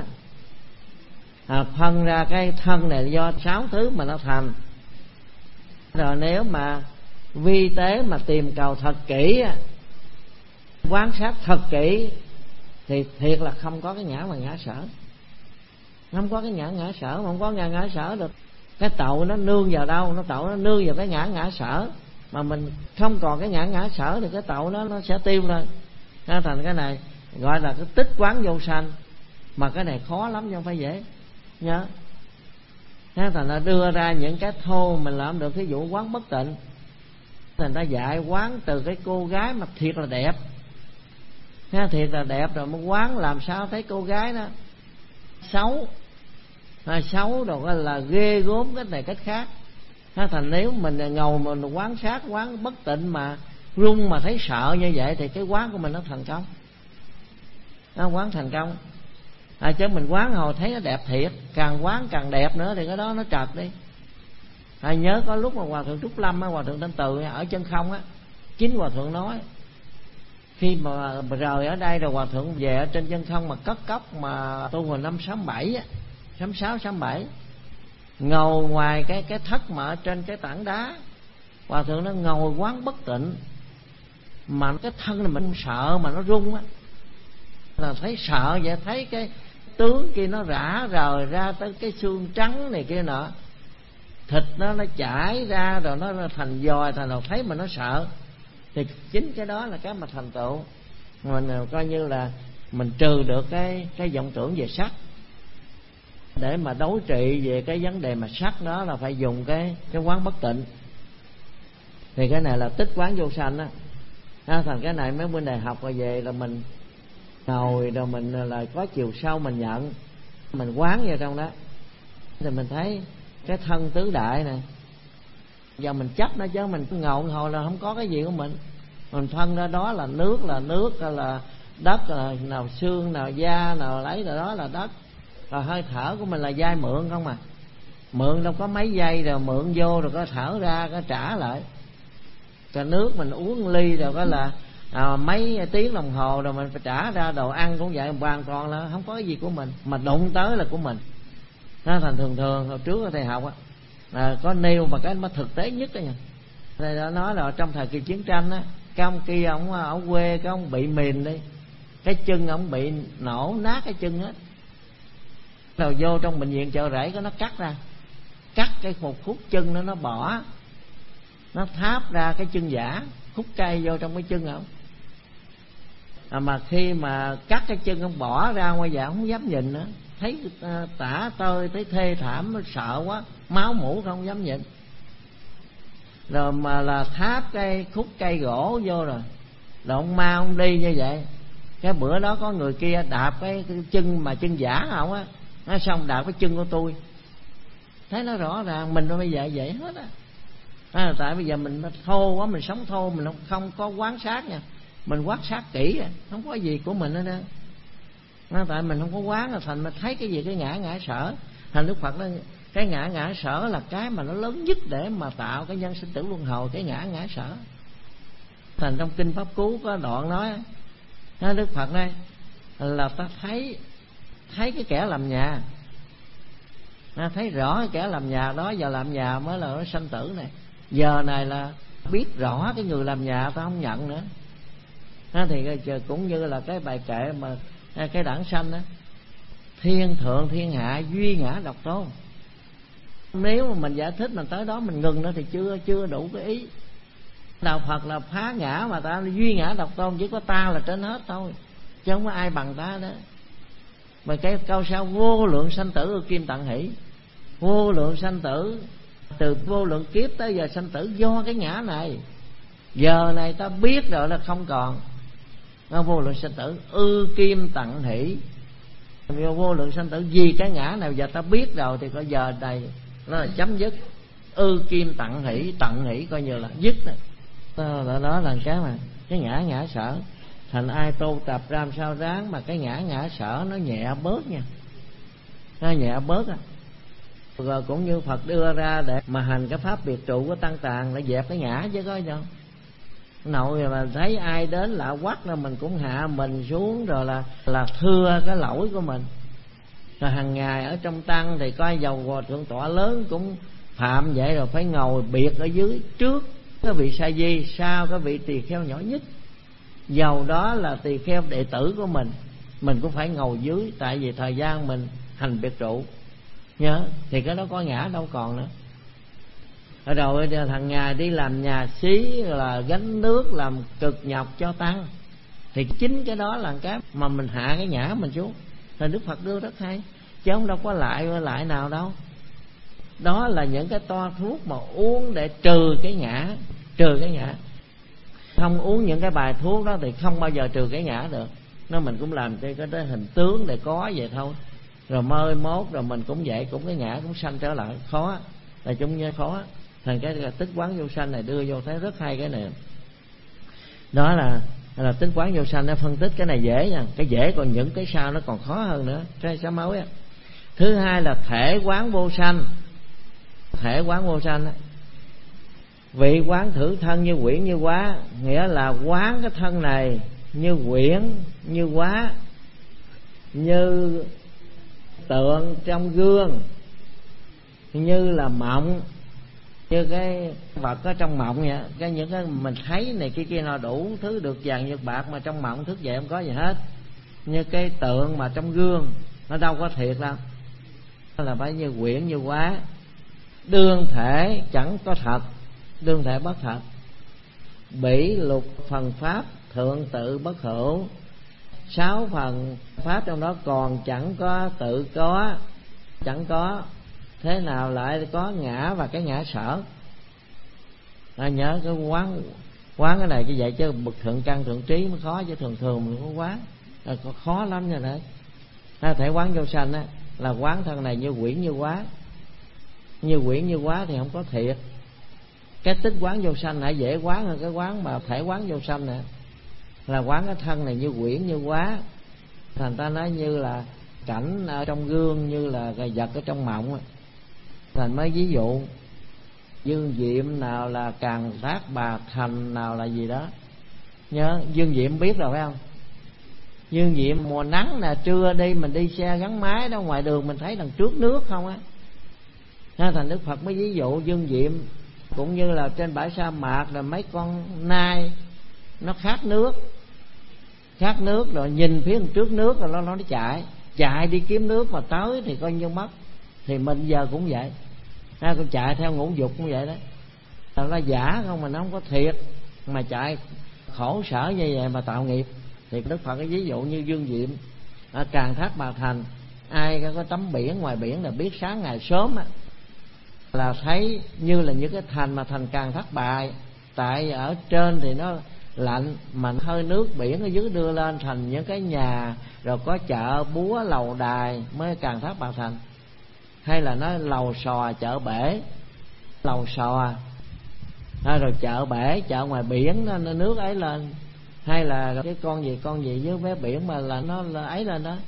phân ra cái thân này do 6 thứ mà nó thành. Rồi nếu mà vi tế mà tìm cầu thật kỹ, quan sát thật kỹ, thì thiệt là không có cái ngã và ngã sở. Không có cái ngã sở, mà không có ngã sở được. Cái tội nó nương vào đâu? Nó tội nó nương vào cái ngã sở. Mà mình không còn cái ngã sở thì cái tội nó sẽ tiêu rồi. Thành cái này gọi là cái tích quán vô sanh. Mà cái này khó lắm chứ không phải dễ. Nhớ. Thành nó đưa ra những cái thô mình làm được. Thí dụ quán bất tịnh, thành ta dạy quán từ cái cô gái mà thiệt là đẹp. Thiệt là đẹp rồi mới quán làm sao thấy cô gái đó xấu. Xấu rồi là ghê gớm cái này cách khác. Thành nếu mình ngồi mình quán sát quán bất tịnh mà run mà thấy sợ như vậy thì cái quán của mình nó thành công. Nó quán thành công. Chứ mình quán hồi thấy nó đẹp thiệt, càng quán càng đẹp nữa thì cái đó nó trật đi. Nhớ có lúc mà Hòa Thượng Trúc Lâm, Hòa Thượng Thanh Từ ở Chân Không á, chính Hòa Thượng nói khi mà rời ở đây rồi Hòa Thượng về ở trên Chân Không mà cất cốc mà tu hồi năm 67 á, 66 67, ngồi ngoài cái thất mà ở trên cái tảng đá, Hòa Thượng nó ngồi quán bất tịnh, mà cái thân này mình sợ mà nó rung á, là thấy sợ vậy. Thấy cái tướng kia nó rã rời ra tới cái xương trắng này kia nọ, thịt nó chảy ra rồi nó thành giòi, thành đầu thấy mà nó sợ. Thì chính cái đó là cái mà thành tựu mình coi như là mình trừ được cái vọng tưởng về sắc. Để mà đối trị về cái vấn đề mà sắc đó là phải dùng cái quán bất tịnh. Thì cái này là tích quán vô sanh á. Thành cái này mấy bên đại học rồi về là mình ngồi rồi mình là có chiều sâu mình nhận, mình quán vào trong đó thì mình thấy cái thân tứ đại này. Giờ mình chấp nó chứ mình cứ ngồi hồi là không có cái gì của mình phân ra đó là nước, là đất, là nào xương, nào da, nào lấy là đó là đất. Rồi hơi thở của mình là dai mượn không à, mượn đâu có mấy giây rồi mượn vô rồi có thở ra có trả lại. Rồi nước mình uống ly rồi có là mấy tiếng đồng hồ rồi mình phải trả ra. Đồ ăn cũng vậy, hoàn toàn là không có cái gì của mình, mà đụng tới là của mình. Nó thành thường hồi trước thầy học có nêu mà cái mà thực tế nhất đó nha. Thầy đã nói là trong thời kỳ chiến tranh á, cái ông kia ông ở quê, cái ông bị mìn đi, cái chân ông bị nổ nát cái chân hết. Rồi vô trong bệnh viện Chợ Rẫy có nó cắt cái một khúc chân nó bỏ, nó tháp ra cái chân giả, khúc cây vô trong cái chân ông. Mà khi mà cắt cái chân ông bỏ ra ngoài dạ không dám nhìn nữa, thấy tả tơi, thấy thê thảm, sợ quá, máu mủ không dám nhìn. Rồi mà là tháp cái khúc cây gỗ vô rồi ông ma ông đi như vậy. Cái bữa đó có người kia đạp cái chân mà chân giả không á, nó xong đạp cái chân của tôi, thấy nó rõ ràng mình bây giờ vậy hết á. Tại bây giờ mình thô quá, mình sống thô, mình không có quán sát nha, mình quán sát kỹ không có gì của mình hết đó. Tại mình không có quán là thành mình thấy cái gì cái ngã sở. Thành Đức Phật đó, cái ngã sở là cái mà nó lớn nhất để mà tạo cái nhân sinh tử luân hồi, cái ngã sở. Thành trong kinh Pháp Cú có đoạn nói Đức Phật đây là ta thấy cái kẻ làm nhà, thấy rõ cái kẻ làm nhà đó. Giờ làm nhà mới là nó sanh tử này, giờ này là biết rõ cái người làm nhà ta không nhận nữa. Thì cũng như là cái bài kệ mà cái đẳng sanh đó, thiên thượng thiên hạ duy ngã độc tôn. Nếu mà mình giải thích mình tới đó mình ngừng nữa thì chưa đủ cái ý. Đạo Phật là phá ngã mà ta duy ngã độc tôn, chỉ có ta là trên hết thôi, chứ không có ai bằng ta đó. Mà cái câu sau vô lượng sanh tử kim tận hỷ, vô lượng sanh tử, từ vô lượng kiếp tới giờ sanh tử do cái ngã này. Giờ này ta biết rồi là không còn. Vô lượng sanh tử kim tận hỷ, vô lượng sanh tử vì cái ngã này giờ ta biết rồi thì coi giờ này nó là chấm dứt. Kim tận hỷ coi như là dứt đó. Đó là cái mà cái ngã sở. Thành ai tu tập ra làm sao ráng mà cái ngã sở nó nhẹ bớt nha, nó nhẹ bớt Rồi cũng như Phật đưa ra để mà hành cái pháp biệt trụ của tăng tàn để dẹp cái ngã chứ có gì đâu. Nội mà thấy ai đến lạ quắc là mình cũng hạ mình xuống, rồi là thưa cái lỗi của mình. Rồi hàng ngày ở trong tăng thì coi dầu hòa thượng tọa lớn cũng phạm vậy, rồi phải ngồi biệt ở dưới, trước cái vị sa di, sau cái vị tỳ kheo nhỏ nhất. Dầu đó là tỳ kheo đệ tử của mình cũng phải ngồi dưới, tại vì thời gian mình hành biệt trụ nhớ, thì cái đó có ngã đâu còn nữa. Rồi thằng ngày đi làm nhà xí, là gánh nước, làm cực nhọc cho tăng, thì chính cái đó là cái mà mình hạ cái ngã mình xuống. Thì Đức Phật đưa rất hay, chứ không đâu có lại nào đâu. Đó là những cái toa thuốc mà uống để trừ cái ngã. Không uống những cái bài thuốc đó thì không bao giờ trừ cái ngã được. Nó mình cũng làm cho cái hình tướng để có vậy thôi. Rồi mới mốt rồi mình cũng vậy, cũng cái ngã cũng sanh trở lại, khó là chúng như khó. Thành cái tích quán vô sanh này đưa vô thấy rất hay cái này. Đó là tích quán vô sanh. Nó phân tích cái này dễ nha, cái dễ, còn những cái sau nó còn khó hơn nữa, cái sáu mối á. Thứ hai là thể quán vô sanh. Thể quán vô sanh vị quán thử thân như quyển như hóa, nghĩa là quán cái thân này như quyển như hóa, như tượng trong gương, như là mộng, như cái vật ở trong mộng vậy. Cái những cái mình thấy này kia nó đủ thứ được vàng nhật bạc, mà trong mộng thức dậy không có gì hết. Như cái tượng mà trong gương nó đâu có thiệt đâu, là phải như quyển như hóa. Đương thể chẳng có thật, đương thể bất thật. Bỉ lục phần pháp thượng tự bất hữu, 6 phần pháp trong đó còn chẳng có tự có, chẳng có. Thế nào lại có ngã và cái ngã sở? Nhớ cái quán Quán cái này như vậy chứ bậc thượng căn thượng trí mới khó, chứ thường thường mình có quán khó lắm nha đấy. Thể quán vô sanh á là quán thân này như quyển như quá. Như quyển như quá thì không có thiệt. Cái tích quán vô sanh hãy dễ quán hơn cái quán mà thể quán vô sanh nè. Là quán cái thân này như quyển như quá. Thành ta nói như là cảnh ở trong gương, như là vật ở trong mộng. Thành mới ví dụ dương diệm nào là Càn Thác Bà Thành, nào là gì đó. Nhớ dương diệm biết rồi phải không? Dương diệm mùa nắng nè, trưa đi mình đi xe gắn máy đó, ngoài đường mình thấy đằng trước nước không á. Thành Đức Phật mới ví dụ dương diệm cũng như là trên bãi sa mạc là mấy con nai nó khát nước rồi nhìn phía trước nước rồi nó chạy đi kiếm nước, mà tới thì coi như mất. Thì mình giờ cũng vậy, con chạy theo ngũ dục cũng vậy đó. Nó giả không mà nó không có thiệt, mà chạy khổ sở như vậy mà tạo nghiệp. Thì Đức Phật cái ví dụ như dương diệm ở Càn Thác Bà Thành, ai có tấm biển ngoài biển là biết sáng ngày sớm á, là thấy như là những cái thành mà thành Càn Thác Bà. Tại ở trên thì nó lạnh, mà hơi nước biển ở dưới đưa lên thành những cái nhà, rồi có chợ búa lầu đài mới Càn Thác Bà Thành. Hay là nó lầu xò chợ bể, lầu xò rồi chợ bể, chợ ngoài biển nó nước ấy lên. Hay là cái con gì dưới mé biển mà là nó là ấy lên đó,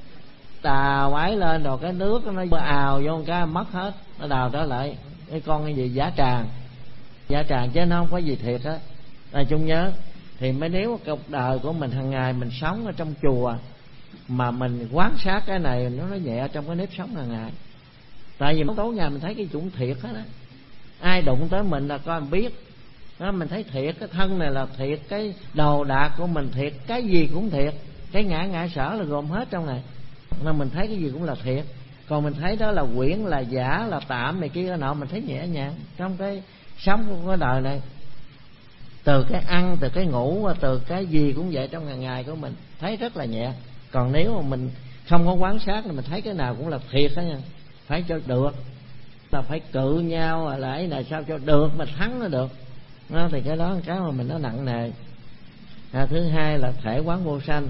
tàu ấy lên rồi cái nước nó ào vô cái mất hết, nó đào trở lại. Cái con cái gì giả tràng chứ nó không có gì thiệt á. Chung nhớ thì mới, nếu cuộc đời của mình hàng ngày mình sống ở trong chùa mà mình quán sát cái này, nó nhẹ trong cái nếp sống hàng ngày. Tại vì tối ngày mình thấy cái chuyện thiệt hết á, ai đụng tới mình là coi mình biết đó. Mình thấy thiệt, cái thân này là thiệt, cái đồ đạc của mình thiệt, cái gì cũng thiệt, cái ngã sở là gồm hết trong này. Nên mình thấy cái gì cũng là thiệt. Còn mình thấy đó là quyển, là giả, là tạm này kia cái nọ, mình thấy nhẹ nhàng trong cái sống của cái đời này. Từ cái ăn, từ cái ngủ, từ cái gì cũng vậy trong ngày ngày của mình thấy rất là nhẹ. Còn nếu mà mình không có quán sát thì mình thấy cái nào cũng là thiệt đó nha. Phải cho được, là phải cự nhau là ấy này sao cho được mà thắng nó được đó. Thì cái đó cái mà mình nó nặng nề. Thứ hai là thể quán vô sanh.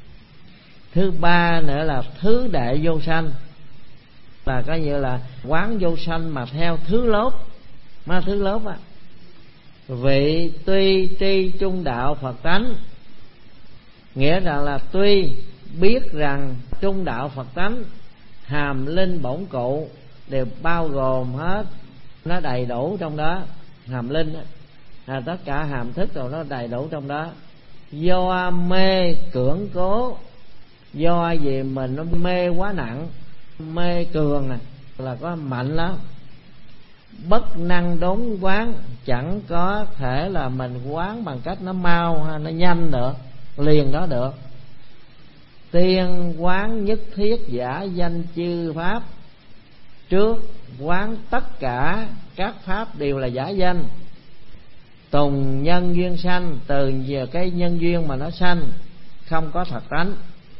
Thứ ba nữa là thứ đệ vô sanh, là coi như là quán vô sanh mà theo thứ lớp. Mà thứ lớp á, vị tuy tri trung đạo Phật tánh, nghĩa rằng là tuy biết rằng trung đạo Phật tánh, hàm linh bổn cụ đều bao gồm hết, nó đầy đủ trong đó. Hàm linh tất cả hàm thức rồi nó đầy đủ trong đó. Do mê cưỡng cố, do gì mình nó mê quá nặng, mê cường này là có mạnh lắm, bất năng đốn quán, chẳng có thể là mình quán bằng cách nó mau hay nó nhanh được, liền đó được. Tiên quán nhất thiết giả danh chư pháp, trước quán tất cả các pháp đều là giả danh. Tùng nhân duyên sanh, từ giờ cái nhân duyên mà nó sanh không có thật tánh.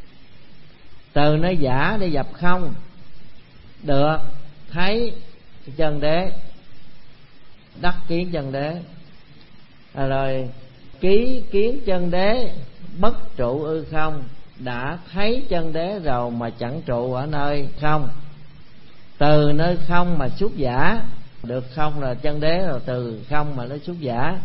Từ nó giả đi dập không, được thấy chân đế, đắc kiến chân đế. Rồi ký kiến chân đế, bất trụ ư không, đã thấy chân đế rồi mà chẳng trụ ở nơi không. Từ nơi không mà xuất giả, được không là chân đế, rồi từ không mà nó xuất giả.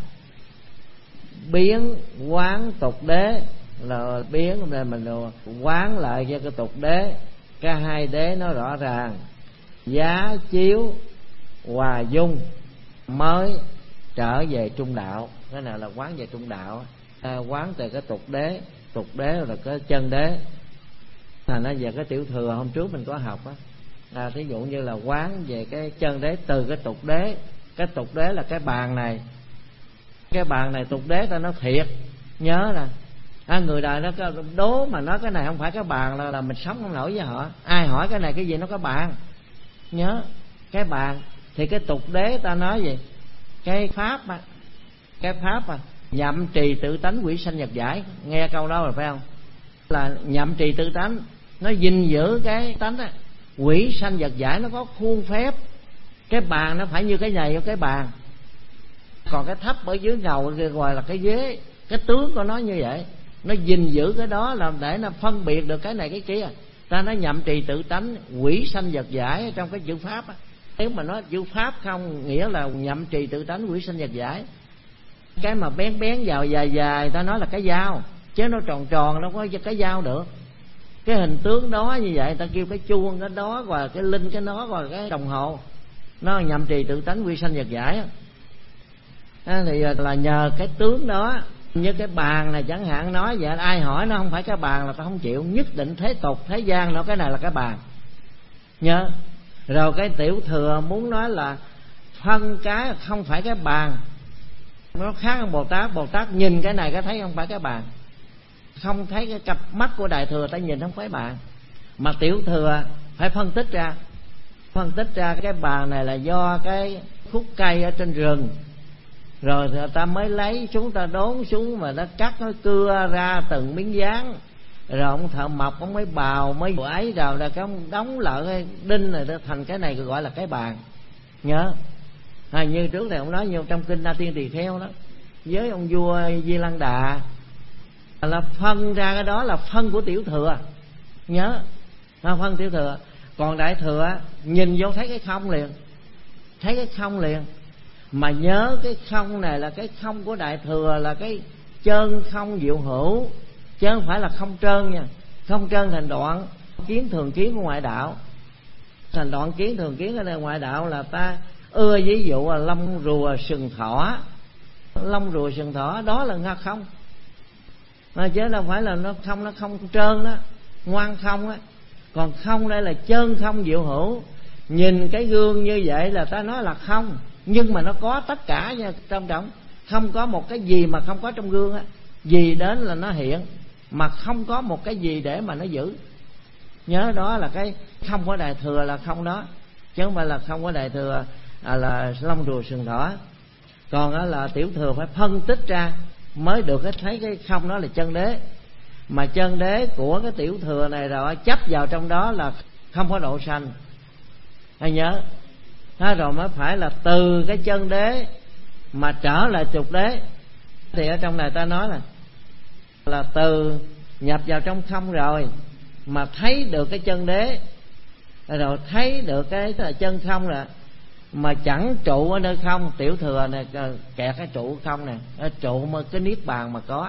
Biến quán tục đế, là biến rồi mình quán lại cho cái tục đế, cái hai đế nó rõ ràng. Giá chiếu hòa dung mới trở về trung đạo. Cái này là quán về trung đạo. Quán từ cái tục đế rồi cái chân đế. Nó về cái tiểu thừa hôm trước mình có học á. Thí dụ như là quán về cái chân đế từ cái tục đế. Cái tục đế là cái bàn này, cái bàn này tục đế ta nói thiệt. Nhớ nè, người đời nó đố mà nói cái này không phải cái bàn là mình sống không nổi với họ. Ai hỏi cái này cái gì nó có bàn. Nhớ cái bàn thì cái tục đế ta nói gì, cái pháp nhậm trì tự tánh quỷ sanh nhật giải. Nghe câu đó rồi phải không? Là nhậm trì tự tánh, nó gìn giữ cái tánh á. Quỷ sanh vật giải nó có khuôn phép. Cái bàn nó phải như cái này, cái bàn Còn cái thấp ở dưới ngầu kia gọi là cái vế, cái tướng của nó như vậy. Nó gìn giữ cái đó là để nó phân biệt được cái này cái kia. Ta nói nhậm trì tự tánh, quỷ sanh vật giải trong cái chữ pháp á. Nếu mà nói chữ pháp không nghĩa là nhậm trì tự tánh, quỷ sanh vật giải. Cái mà bén bén vào dài dài ta nói là cái dao, chứ nó tròn tròn đâu có cái dao được. Cái hình tướng đó như vậy ta kêu cái chuông cái đó, và cái linh cái nó, và cái đồng hồ. Nó nhậm trì tự tánh, quỷ sanh vật giải. Thì là nhờ cái tướng đó. Như cái bàn này chẳng hạn, nói vậy ai hỏi nó không phải cái bàn là ta không chịu. Nhất định thế tục thế gian nó cái này là cái bàn nhớ. Rồi cái tiểu thừa muốn nói là phân cái không phải cái bàn, nó khác hơn Bồ Tát. Bồ Tát nhìn cái này cái thấy không phải cái bàn, không thấy cái cặp mắt của Đại Thừa ta nhìn không phải bàn. Mà tiểu thừa phải phân tích ra. Phân tích ra cái bàn này là do cái khúc cây ở trên rừng, rồi ta mới lấy xuống, ta đốn xuống mà nó cắt, nó cưa ra từng miếng dán, rồi ông thợ mộc ông mới bào mới ấy, rồi là cái ông đóng lại cái đinh này thành cái này gọi là cái bàn nhớ. Như trước này ông nói như trong kinh Na Tiên Tỳ Kheo đó, với ông vua Di Lăng Đà là phân ra cái đó là phân của tiểu thừa nhớ. Phân tiểu thừa. Còn Đại Thừa nhìn vô thấy cái không liền, thấy cái không liền. Mà nhớ cái không này là cái không của Đại Thừa là cái trơn không diệu hữu, chứ không phải là không trơn nha. Không trơn thành đoạn kiến thường kiến của ngoại đạo. Thành đoạn kiến thường kiến ở đây ngoại đạo là ta ưa ví dụ là lông rùa sừng thỏ. Lông rùa sừng thỏ đó là không, chứ đâu phải là nó không trơn đó, ngoan không á. Còn không đây là trơn không diệu hữu. Nhìn cái gương như vậy là ta nói là không, nhưng mà nó có tất cả nha, trong trọng. Không có một cái gì mà không có trong gương á. Gì đến là nó hiện, mà không có một cái gì để mà nó giữ. Nhớ đó là cái không có Đại Thừa là không đó, chứ không phải là không có Đại Thừa là lông rùa sừng thỏ. Còn đó là tiểu thừa phải phân tích ra mới được thấy cái không đó là chân đế. Mà chân đế của cái tiểu thừa này rồi chấp vào trong đó là không có độ sanh. Hãy nhớ. Rồi mới phải là từ cái chân đế mà trở lại trục đế. Thì ở trong này ta nói là từ nhập vào trong không rồi mà thấy được cái chân đế, rồi thấy được cái chân không rồi mà chẳng trụ ở nơi không. Tiểu thừa này kẹt cái trụ không này, trụ mà cái niết bàn mà có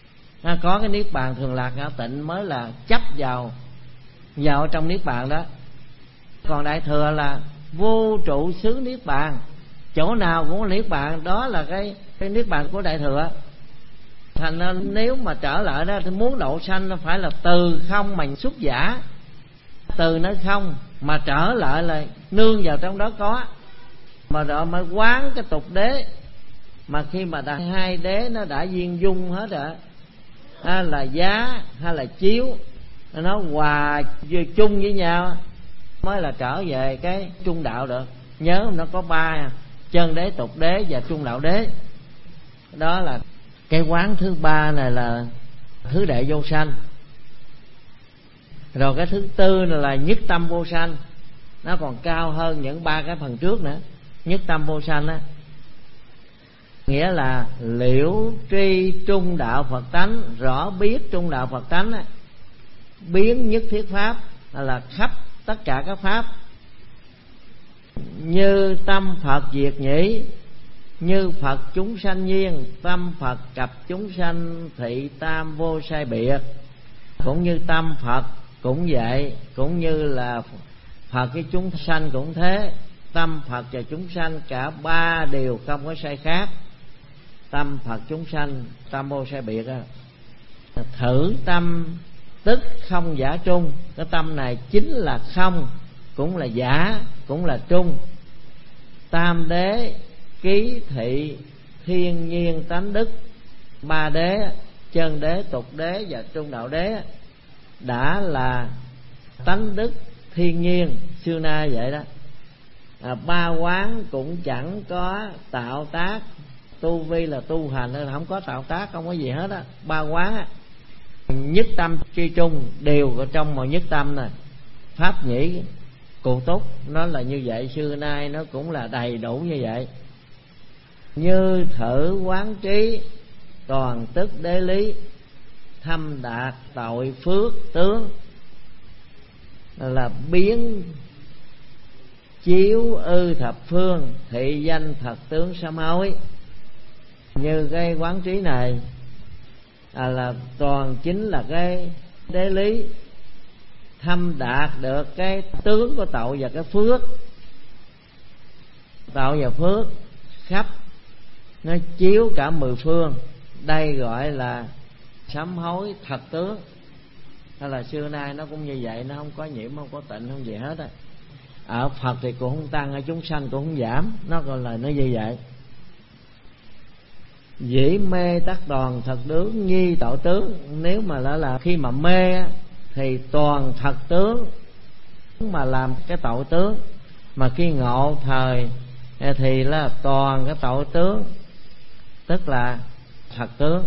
cái niết bàn thường lạc ngã tịnh mới là chấp vào trong niết bàn đó. Còn Đại Thừa là vô trụ xứ niết bàn, chỗ nào cũng có niết bàn, đó là cái niết bàn của Đại Thừa. Thành ra nếu mà trở lại đó thì muốn độ sanh nó phải là từ không mà xuất giả, từ nơi không mà trở lại là nương vào trong đó có. Mà rồi mới quán cái tục đế. Mà khi mà hai đế nó đã viên dung hết rồi, hay là giá hay là chiếu, nó hòa chung với nhau mới là trở về cái trung đạo được. Nhớ nó có ba: chân đế, tục đế và trung đạo đế. Đó là cái quán thứ ba này là thứ đệ vô sanh. Rồi cái thứ tư là nhất tâm vô sanh. Nó còn cao hơn những ba cái phần trước nữa. Nhất tâm vô sanh á, nghĩa là liễu tri trung đạo Phật tánh, rõ biết trung đạo Phật tánh á, biến nhất thiết pháp là khắp tất cả các pháp. Như tâm Phật diệt nhĩ, như Phật chúng sanh nhiên, tâm Phật cập chúng sanh thị tam vô sai biệt. Cũng như tâm Phật cũng vậy, cũng như là Phật cái chúng sanh cũng thế. Tâm Phật và chúng sanh cả ba đều không có sai khác. Tâm Phật chúng sanh tam vô sai biệt á. Thử tâm tức không giả trung. Cái tâm này chính là không, cũng là giả, cũng là trung. Tam đế ký thị thiên nhiên tánh đức. Ba đế, chân đế, tục đế và trung đạo đế, đã là tánh đức thiên nhiên xưa nay vậy đó. Ba quán cũng chẳng có tạo tác. Tu vi là tu hành nên không có tạo tác, không có gì hết á. Ba quán á, nhất tâm tri trung đều ở trong một nhất tâm này. Pháp nhĩ cụ túc nó là như vậy, xưa nay nó cũng là đầy đủ như vậy. Như thử quán trí toàn tức đế lý, thâm đạt tội phước tướng, là biến chiếu ư thập phương, thị danh thật tướng sám hối. Như cái quán trí này là toàn chính là cái đế lý, thâm đạt được cái tướng của tội và cái phước. Tội và phước khắp, nó chiếu cả mười phương. Đây gọi là sám hối thật tướng. Hay là xưa nay nó cũng như vậy, nó không có nhiễm, không có tịnh, không gì hết á. Ở Phật thì cũng không tăng, ở chúng sanh cũng không giảm, nó gọi là nó như vậy. Dĩ mê tắc toàn thật tướng nhi tội tướng. Nếu mà là khi mà mê á, thì toàn thật tướng mà làm cái tội tướng, mà khi ngộ thời thì là toàn cái tội tướng, tức là thật tướng.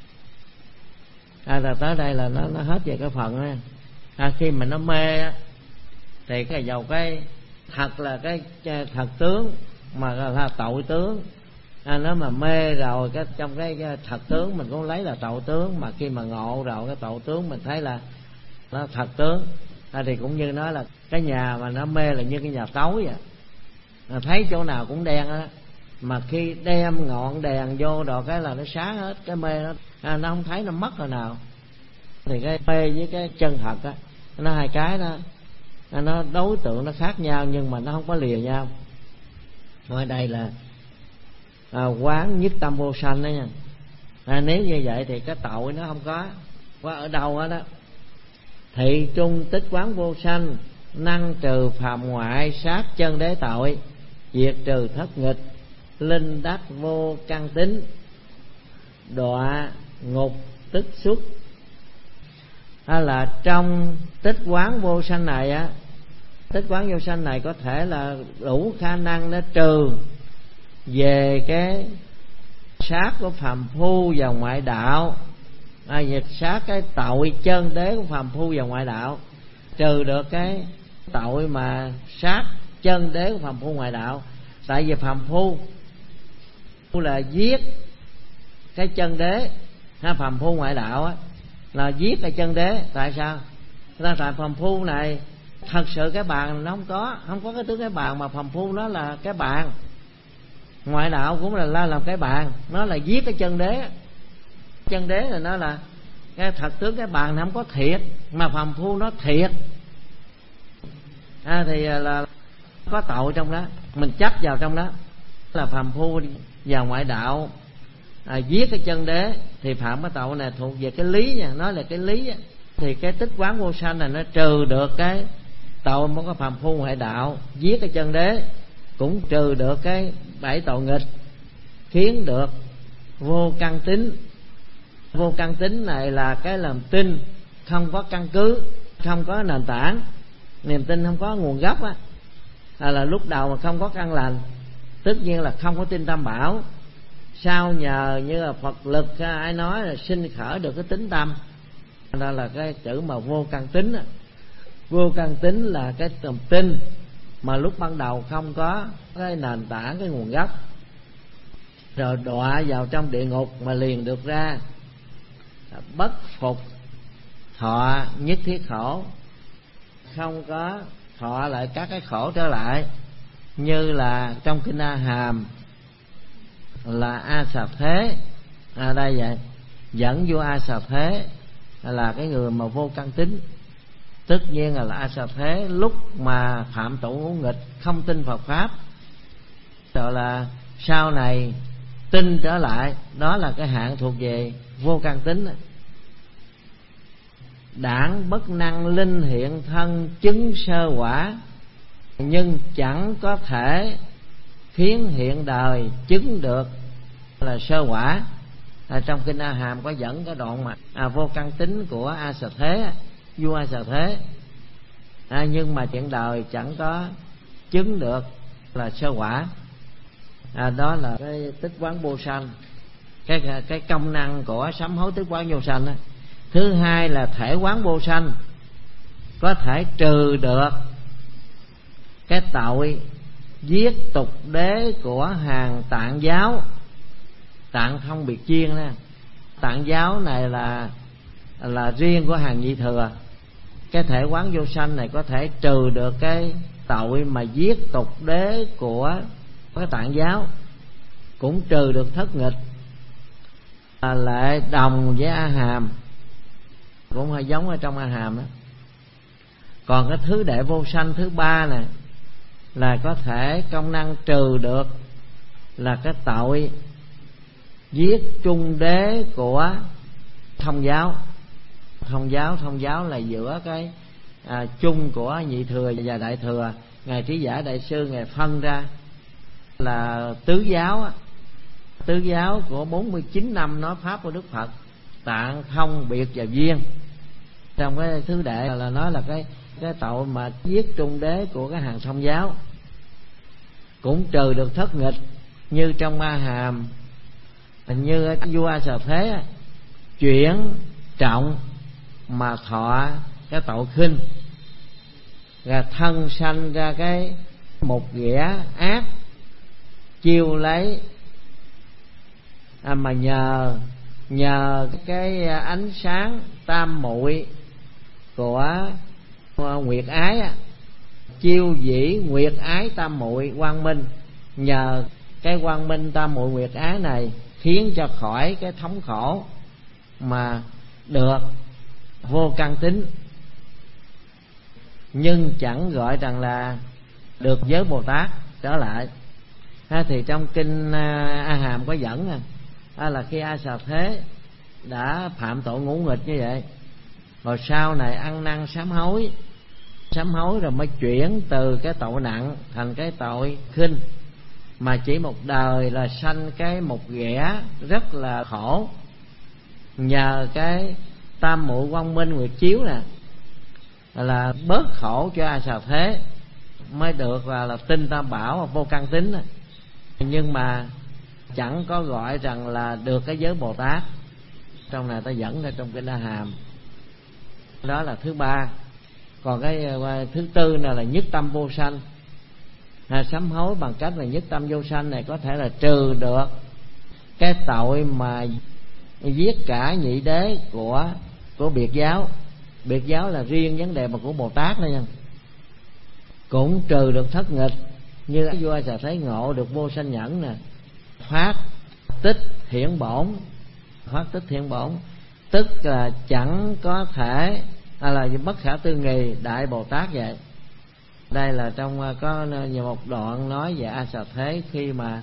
Là tới đây là nó hết về cái phần á. Khi mà nó mê á, thì cái dầu cái thật là cái thật tướng mà là tội tướng. Nó mà mê rồi cái trong cái thật tướng mình cũng lấy là tội tướng, mà khi mà ngộ rồi cái tội tướng mình thấy là nó thật tướng. Thì cũng như nói là cái nhà mà nó mê là như cái nhà tối vậy, thấy chỗ nào cũng đen á, mà khi đem ngọn đèn vô rồi cái là nó sáng hết. Cái mê nó không thấy, nó mất rồi nào. Thì cái mê với cái chân thật á, nó hai cái đó, nó đối tượng nó khác nhau nhưng mà nó không có lìa nhau. Ở đây là quán nhất tâm vô sanh đó nha. Nếu như vậy thì cái tội nó không có ở đâu hết đó. Thị trung tích quán vô sanh, năng trừ phàm ngoại, sát chân đế tội, diệt trừ thất nghịch, linh đắc vô căn tính, đọa ngục tức xuất. Là trong tích quán vô sanh này á, tích quán vô sanh này có thể là đủ khả năng để trừ về cái sát của phàm phu và ngoại đạo, sát cái tội chân đế của phàm phu và ngoại đạo, trừ được cái tội mà sát chân đế của phàm phu ngoại đạo. Tại vì phàm phu là giết cái chân đế, phàm phu ngoại đạo á là giết cái chân đế. Tại sao? Tại phàm phu này thật sự cái bàn nó không có cái tướng cái bàn, mà phàm phu nó là cái bàn. Ngoại đạo cũng là làm cái bàn, nó là giết cái chân đế. Chân đế là nó là cái thật tướng cái bàn nó không có thiệt, mà phàm phu nó thiệt. Thì là có tội trong đó, mình chấp vào trong đó là phàm phu và ngoại đạo giết cái chân đế thì phạm cái tội này thuộc về cái lý nha. Nói là cái lý thì cái tích quán vô sanh này nó trừ được cái tội một cái phàm phu ngoại đạo giết cái chân đế, cũng trừ được cái 7 tội nghịch, khiến được vô căn tính. Vô căn tính này là cái lòng tin không có căn cứ, không có nền tảng, niềm tin không có nguồn gốc á, là lúc đầu mà không có căn lành, tất nhiên là không có tin Tam Bảo. Sau nhờ như là Phật lực ai nói là sinh khởi được cái tính tâm, đó là cái chữ mà vô căn tính á. Vô căn tính là cái lòng tin mà lúc ban đầu không có cái nền tảng, cái nguồn gốc, rồi đọa vào trong địa ngục mà liền được ra. Bất phục thọ nhất thiết khổ, không có thọ lại các cái khổ trở lại. Như là trong kinh A Hàm là A Xà Thế, đây vậy, dẫn vô A Xà Thế là cái người mà vô căn tính. Tất nhiên là A Xà Thế lúc mà phạm tội ngũ nghịch, không tin Phật pháp, rồi là sau này tin trở lại, đó là cái hạng thuộc về vô căn tính. Đảng bất năng linh hiện thân chứng sơ quả, nhưng chẳng có thể khiến hiện đời chứng được là sơ quả. Trong kinh A Hàm có dẫn cái đoạn mà vô căn tính của A Xà Thế, vua A Xà Thế, nhưng mà hiện đời chẳng có chứng được là sơ quả. Đó là cái tích quán vô sanh, cái công năng của sám hối tích quán vô sanh đó. Thứ hai là thể quán vô sanh, có thể trừ được cái tội giết tục đế của hàng Tạng giáo. Tạng không biệt chiên nè. Tạng giáo này là riêng của hàng Nhị Thừa. Cái thể quán vô sanh này có thể trừ được cái tội mà giết tục đế của cái Tạng giáo, cũng trừ được thất nghịch, lại đồng với A Hàm, cũng hơi giống ở trong A Hàm đó. Còn cái thứ đệ vô sanh thứ ba này là có thể công năng trừ được là cái tội giết trung đế của Thông giáo. Thông giáo là giữa cái chung của Nhị Thừa và Đại Thừa. Ngài Trí Giả Đại Sư ngài phân ra là tứ giáo. Tứ giáo của 49 năm nói pháp của Đức Phật, Tạng, Thông, Biệt và Duyên. Trong cái thứ đệ là nói là cái tội mà giết trung đế của cái hàng Thông giáo, cũng trừ được thất nghịch như trong A Hàm. Như vua A Xà Thế chuyển trọng mà thọ cái tội khinh, và thân sanh ra cái một ghẻ ác chiêu lấy, mà nhờ cái ánh sáng tam muội của Nguyệt Ái, chiêu dĩ Nguyệt Ái tam muội quang minh. Nhờ cái quang minh tam muội Nguyệt Ái này khiến cho khỏi cái thống khổ mà được vô căn tính, nhưng chẳng gọi rằng là được giới Bồ Tát trở lại. Thì trong kinh A Hàm có dẫn là khi A Xà Thế đã phạm tội ngũ nghịch như vậy, rồi sau này ăn năn sám hối rồi mới chuyển từ cái tội nặng thành cái tội khinh, mà chỉ một đời là sanh cái một ghẻ rất là khổ. Nhờ cái tam muội quang minh nguyệt chiếu nè là bớt khổ cho A Xà Thế, mới được là tinh tam bảo vô căn tính. Nhưng mà chẳng có gọi rằng là được cái giới Bồ Tát. Trong này ta dẫn ra trong kinh A Hàm. Đó là thứ ba. Còn cái thứ tư này là nhất tâm vô sanh. Sám hối bằng cách là nhất tâm vô sanh này có thể là trừ được cái tội mà giết cả nhị đế của biệt giáo. Biệt giáo là riêng vấn đề mà của Bồ Tát thôi nha. Cũng trừ được thất nghịch, như vua A Xà Thế ngộ được vô sanh nhẫn nè, phát tích hiển bổn. Phát tích hiển bổn tức là chẳng có thể là bất khả tư nghì đại Bồ Tát vậy. Đây là trong có nhiều một đoạn nói về A Xà Thế khi mà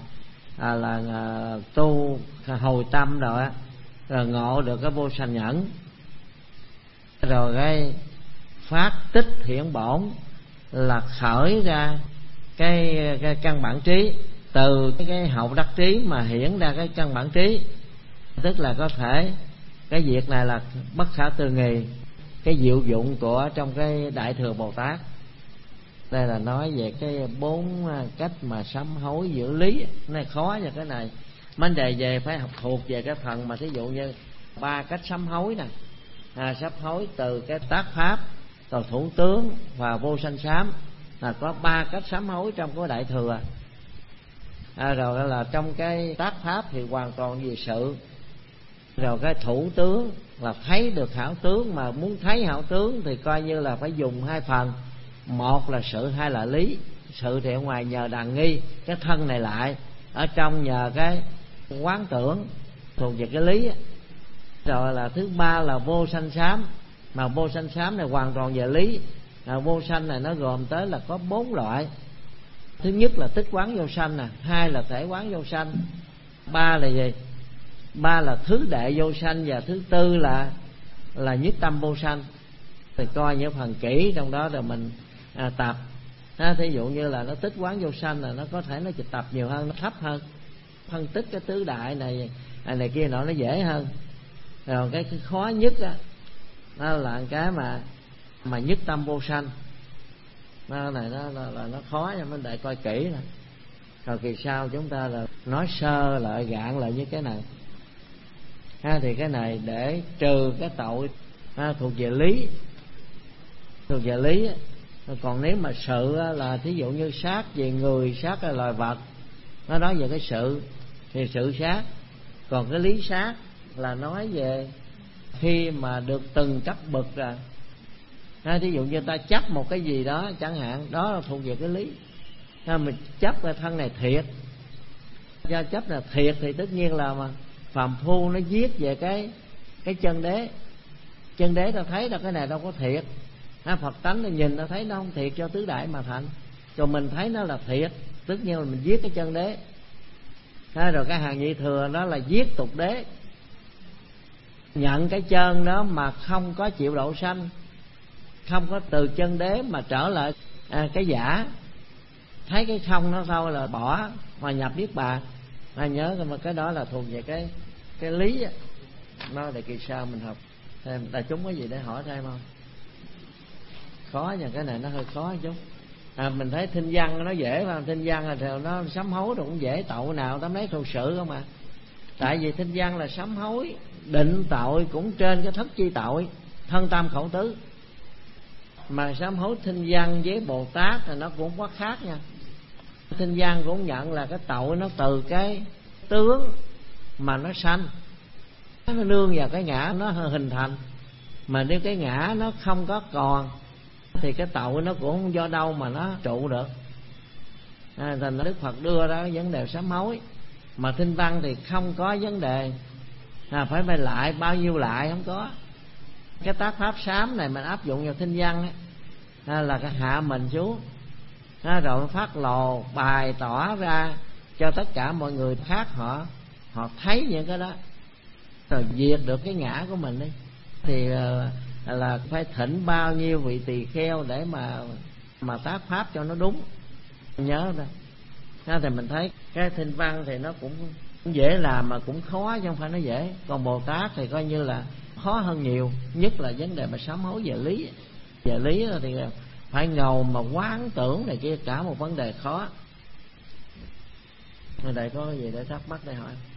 tu hồi tâm rồi ngộ được cái vô sanh nhẫn, rồi cái phát tích hiển bổn là khởi ra cái căn bản trí, từ cái hậu đắc trí mà hiển ra cái căn bản trí. Tức là có thể cái việc này là bất khả tư nghì, cái diệu dụng của trong cái Đại Thừa Bồ Tát. Đây là nói về cái 4 cách mà sám hối giữ lý. Này khó cho cái này, vấn đề về phải học thuộc về cái phần mà thí dụ như 3 cách sám hối nè, sám hối từ cái tác pháp, rồi thủ tướng và vô sanh sám, là có 3 cách sám hối trong cái Đại Thừa. Rồi là trong cái tác pháp thì hoàn toàn về sự, rồi cái thủ tướng là thấy được hảo tướng, mà muốn thấy hảo tướng thì coi như là phải dùng 2 phần, một là sự, hai là lý. Sự thì ở ngoài nhờ đàn nghi cái thân này lại, ở trong nhờ cái quán tưởng thuộc về cái lý. Rồi là thứ ba là vô sanh sám, mà vô sanh sám này hoàn toàn về lý. Vô sanh này nó gồm tới là có 4 loại. Thứ nhất là tích quán vô sanh nè, 2 là thể quán vô sanh, 3 là gì? 3 là thứ đệ vô sanh, và thứ tư là nhất tâm vô sanh. Thì coi những phần kỹ trong đó rồi mình tập. Thí dụ như là nó tích quán vô sanh là nó có thể nó tập nhiều hơn, nó thấp hơn. Phân tích cái tứ đại này kia nó dễ hơn. Rồi cái khó nhất đó là cái mà nhất tâm vô sanh. Nó này nó khó, cho mình để coi kỹ nè. Rồi kỳ sau chúng ta là nói sơ lại gạn lại với cái này. Thì cái này để trừ cái tội thuộc về lý. Thuộc về lý Còn nếu mà sự là thí dụ như sát về người, sát là loài vật, nó nói về cái sự thì sự sát. Còn cái lý sát là nói về khi mà được từng cấp bậc rồi. Thí dụ như ta chấp một cái gì đó chẳng hạn, đó là thuộc về cái lý. Mình chấp cái thân này thiệt, do chấp là thiệt thì tất nhiên là mà phàm phu nó viết về cái chân đế. Chân đế ta thấy là cái này đâu có thiệt. Phật tánh nó nhìn ta thấy nó không thiệt cho tứ đại mà thành. Rồi mình thấy nó là thiệt, tất nhiên là mình viết cái chân đế. Rồi cái hàng nhị thừa đó là viết tục đế. Nhận cái chân đó mà không có chịu độ sanh, không có từ chân đế mà trở lại cái giả. Thấy cái không nó thôi là bỏ, hòa nhập niết bàn. Nhớ mà cái đó là thuộc về cái lý. Nói để kỳ sau mình học thêm. Đại chúng có gì để hỏi thêm không? Khó nha, cái này nó hơi khó chút. Mình thấy thinh văn nó dễ mà, thinh văn là nó sám hối rồi cũng dễ, tội nào tóm lấy thuộc sự không à. Tại vì thinh văn là sám hối, định tội cũng trên cái thất chi tội, thân tam khẩu tứ. Mà sám hối thinh văn với Bồ Tát thì nó cũng có khác nha. Thinh văn cũng nhận là cái tội nó từ cái tướng mà nó sanh, nó nương vào cái ngã nó hình thành. Mà nếu cái ngã nó không có còn thì cái tội nó cũng không do đâu mà nó trụ được. Thành Đức Phật đưa ra cái vấn đề sám hối. Mà thinh văn thì không có vấn đề phải bày lại bao nhiêu lại, không có. Cái tác pháp sám này mình áp dụng vào thinh văn là cái hạ mình xuống, rồi phát lồ bày tỏ ra cho tất cả mọi người khác họ thấy những cái đó, rồi diệt được cái ngã của mình đi. Thì là phải thỉnh bao nhiêu vị tỳ kheo để mà tác pháp cho nó đúng. Nhớ đó. Thì mình thấy cái thinh văn thì nó cũng dễ làm mà cũng khó, chứ không phải nó dễ. Còn Bồ Tát thì coi như là khó hơn nhiều, nhất là vấn đề mà sám hối về lý. Về lý thì phải ngầu mà quán tưởng này kia, cả một vấn đề khó. Ở đây có gì để thắc mắc để hỏi?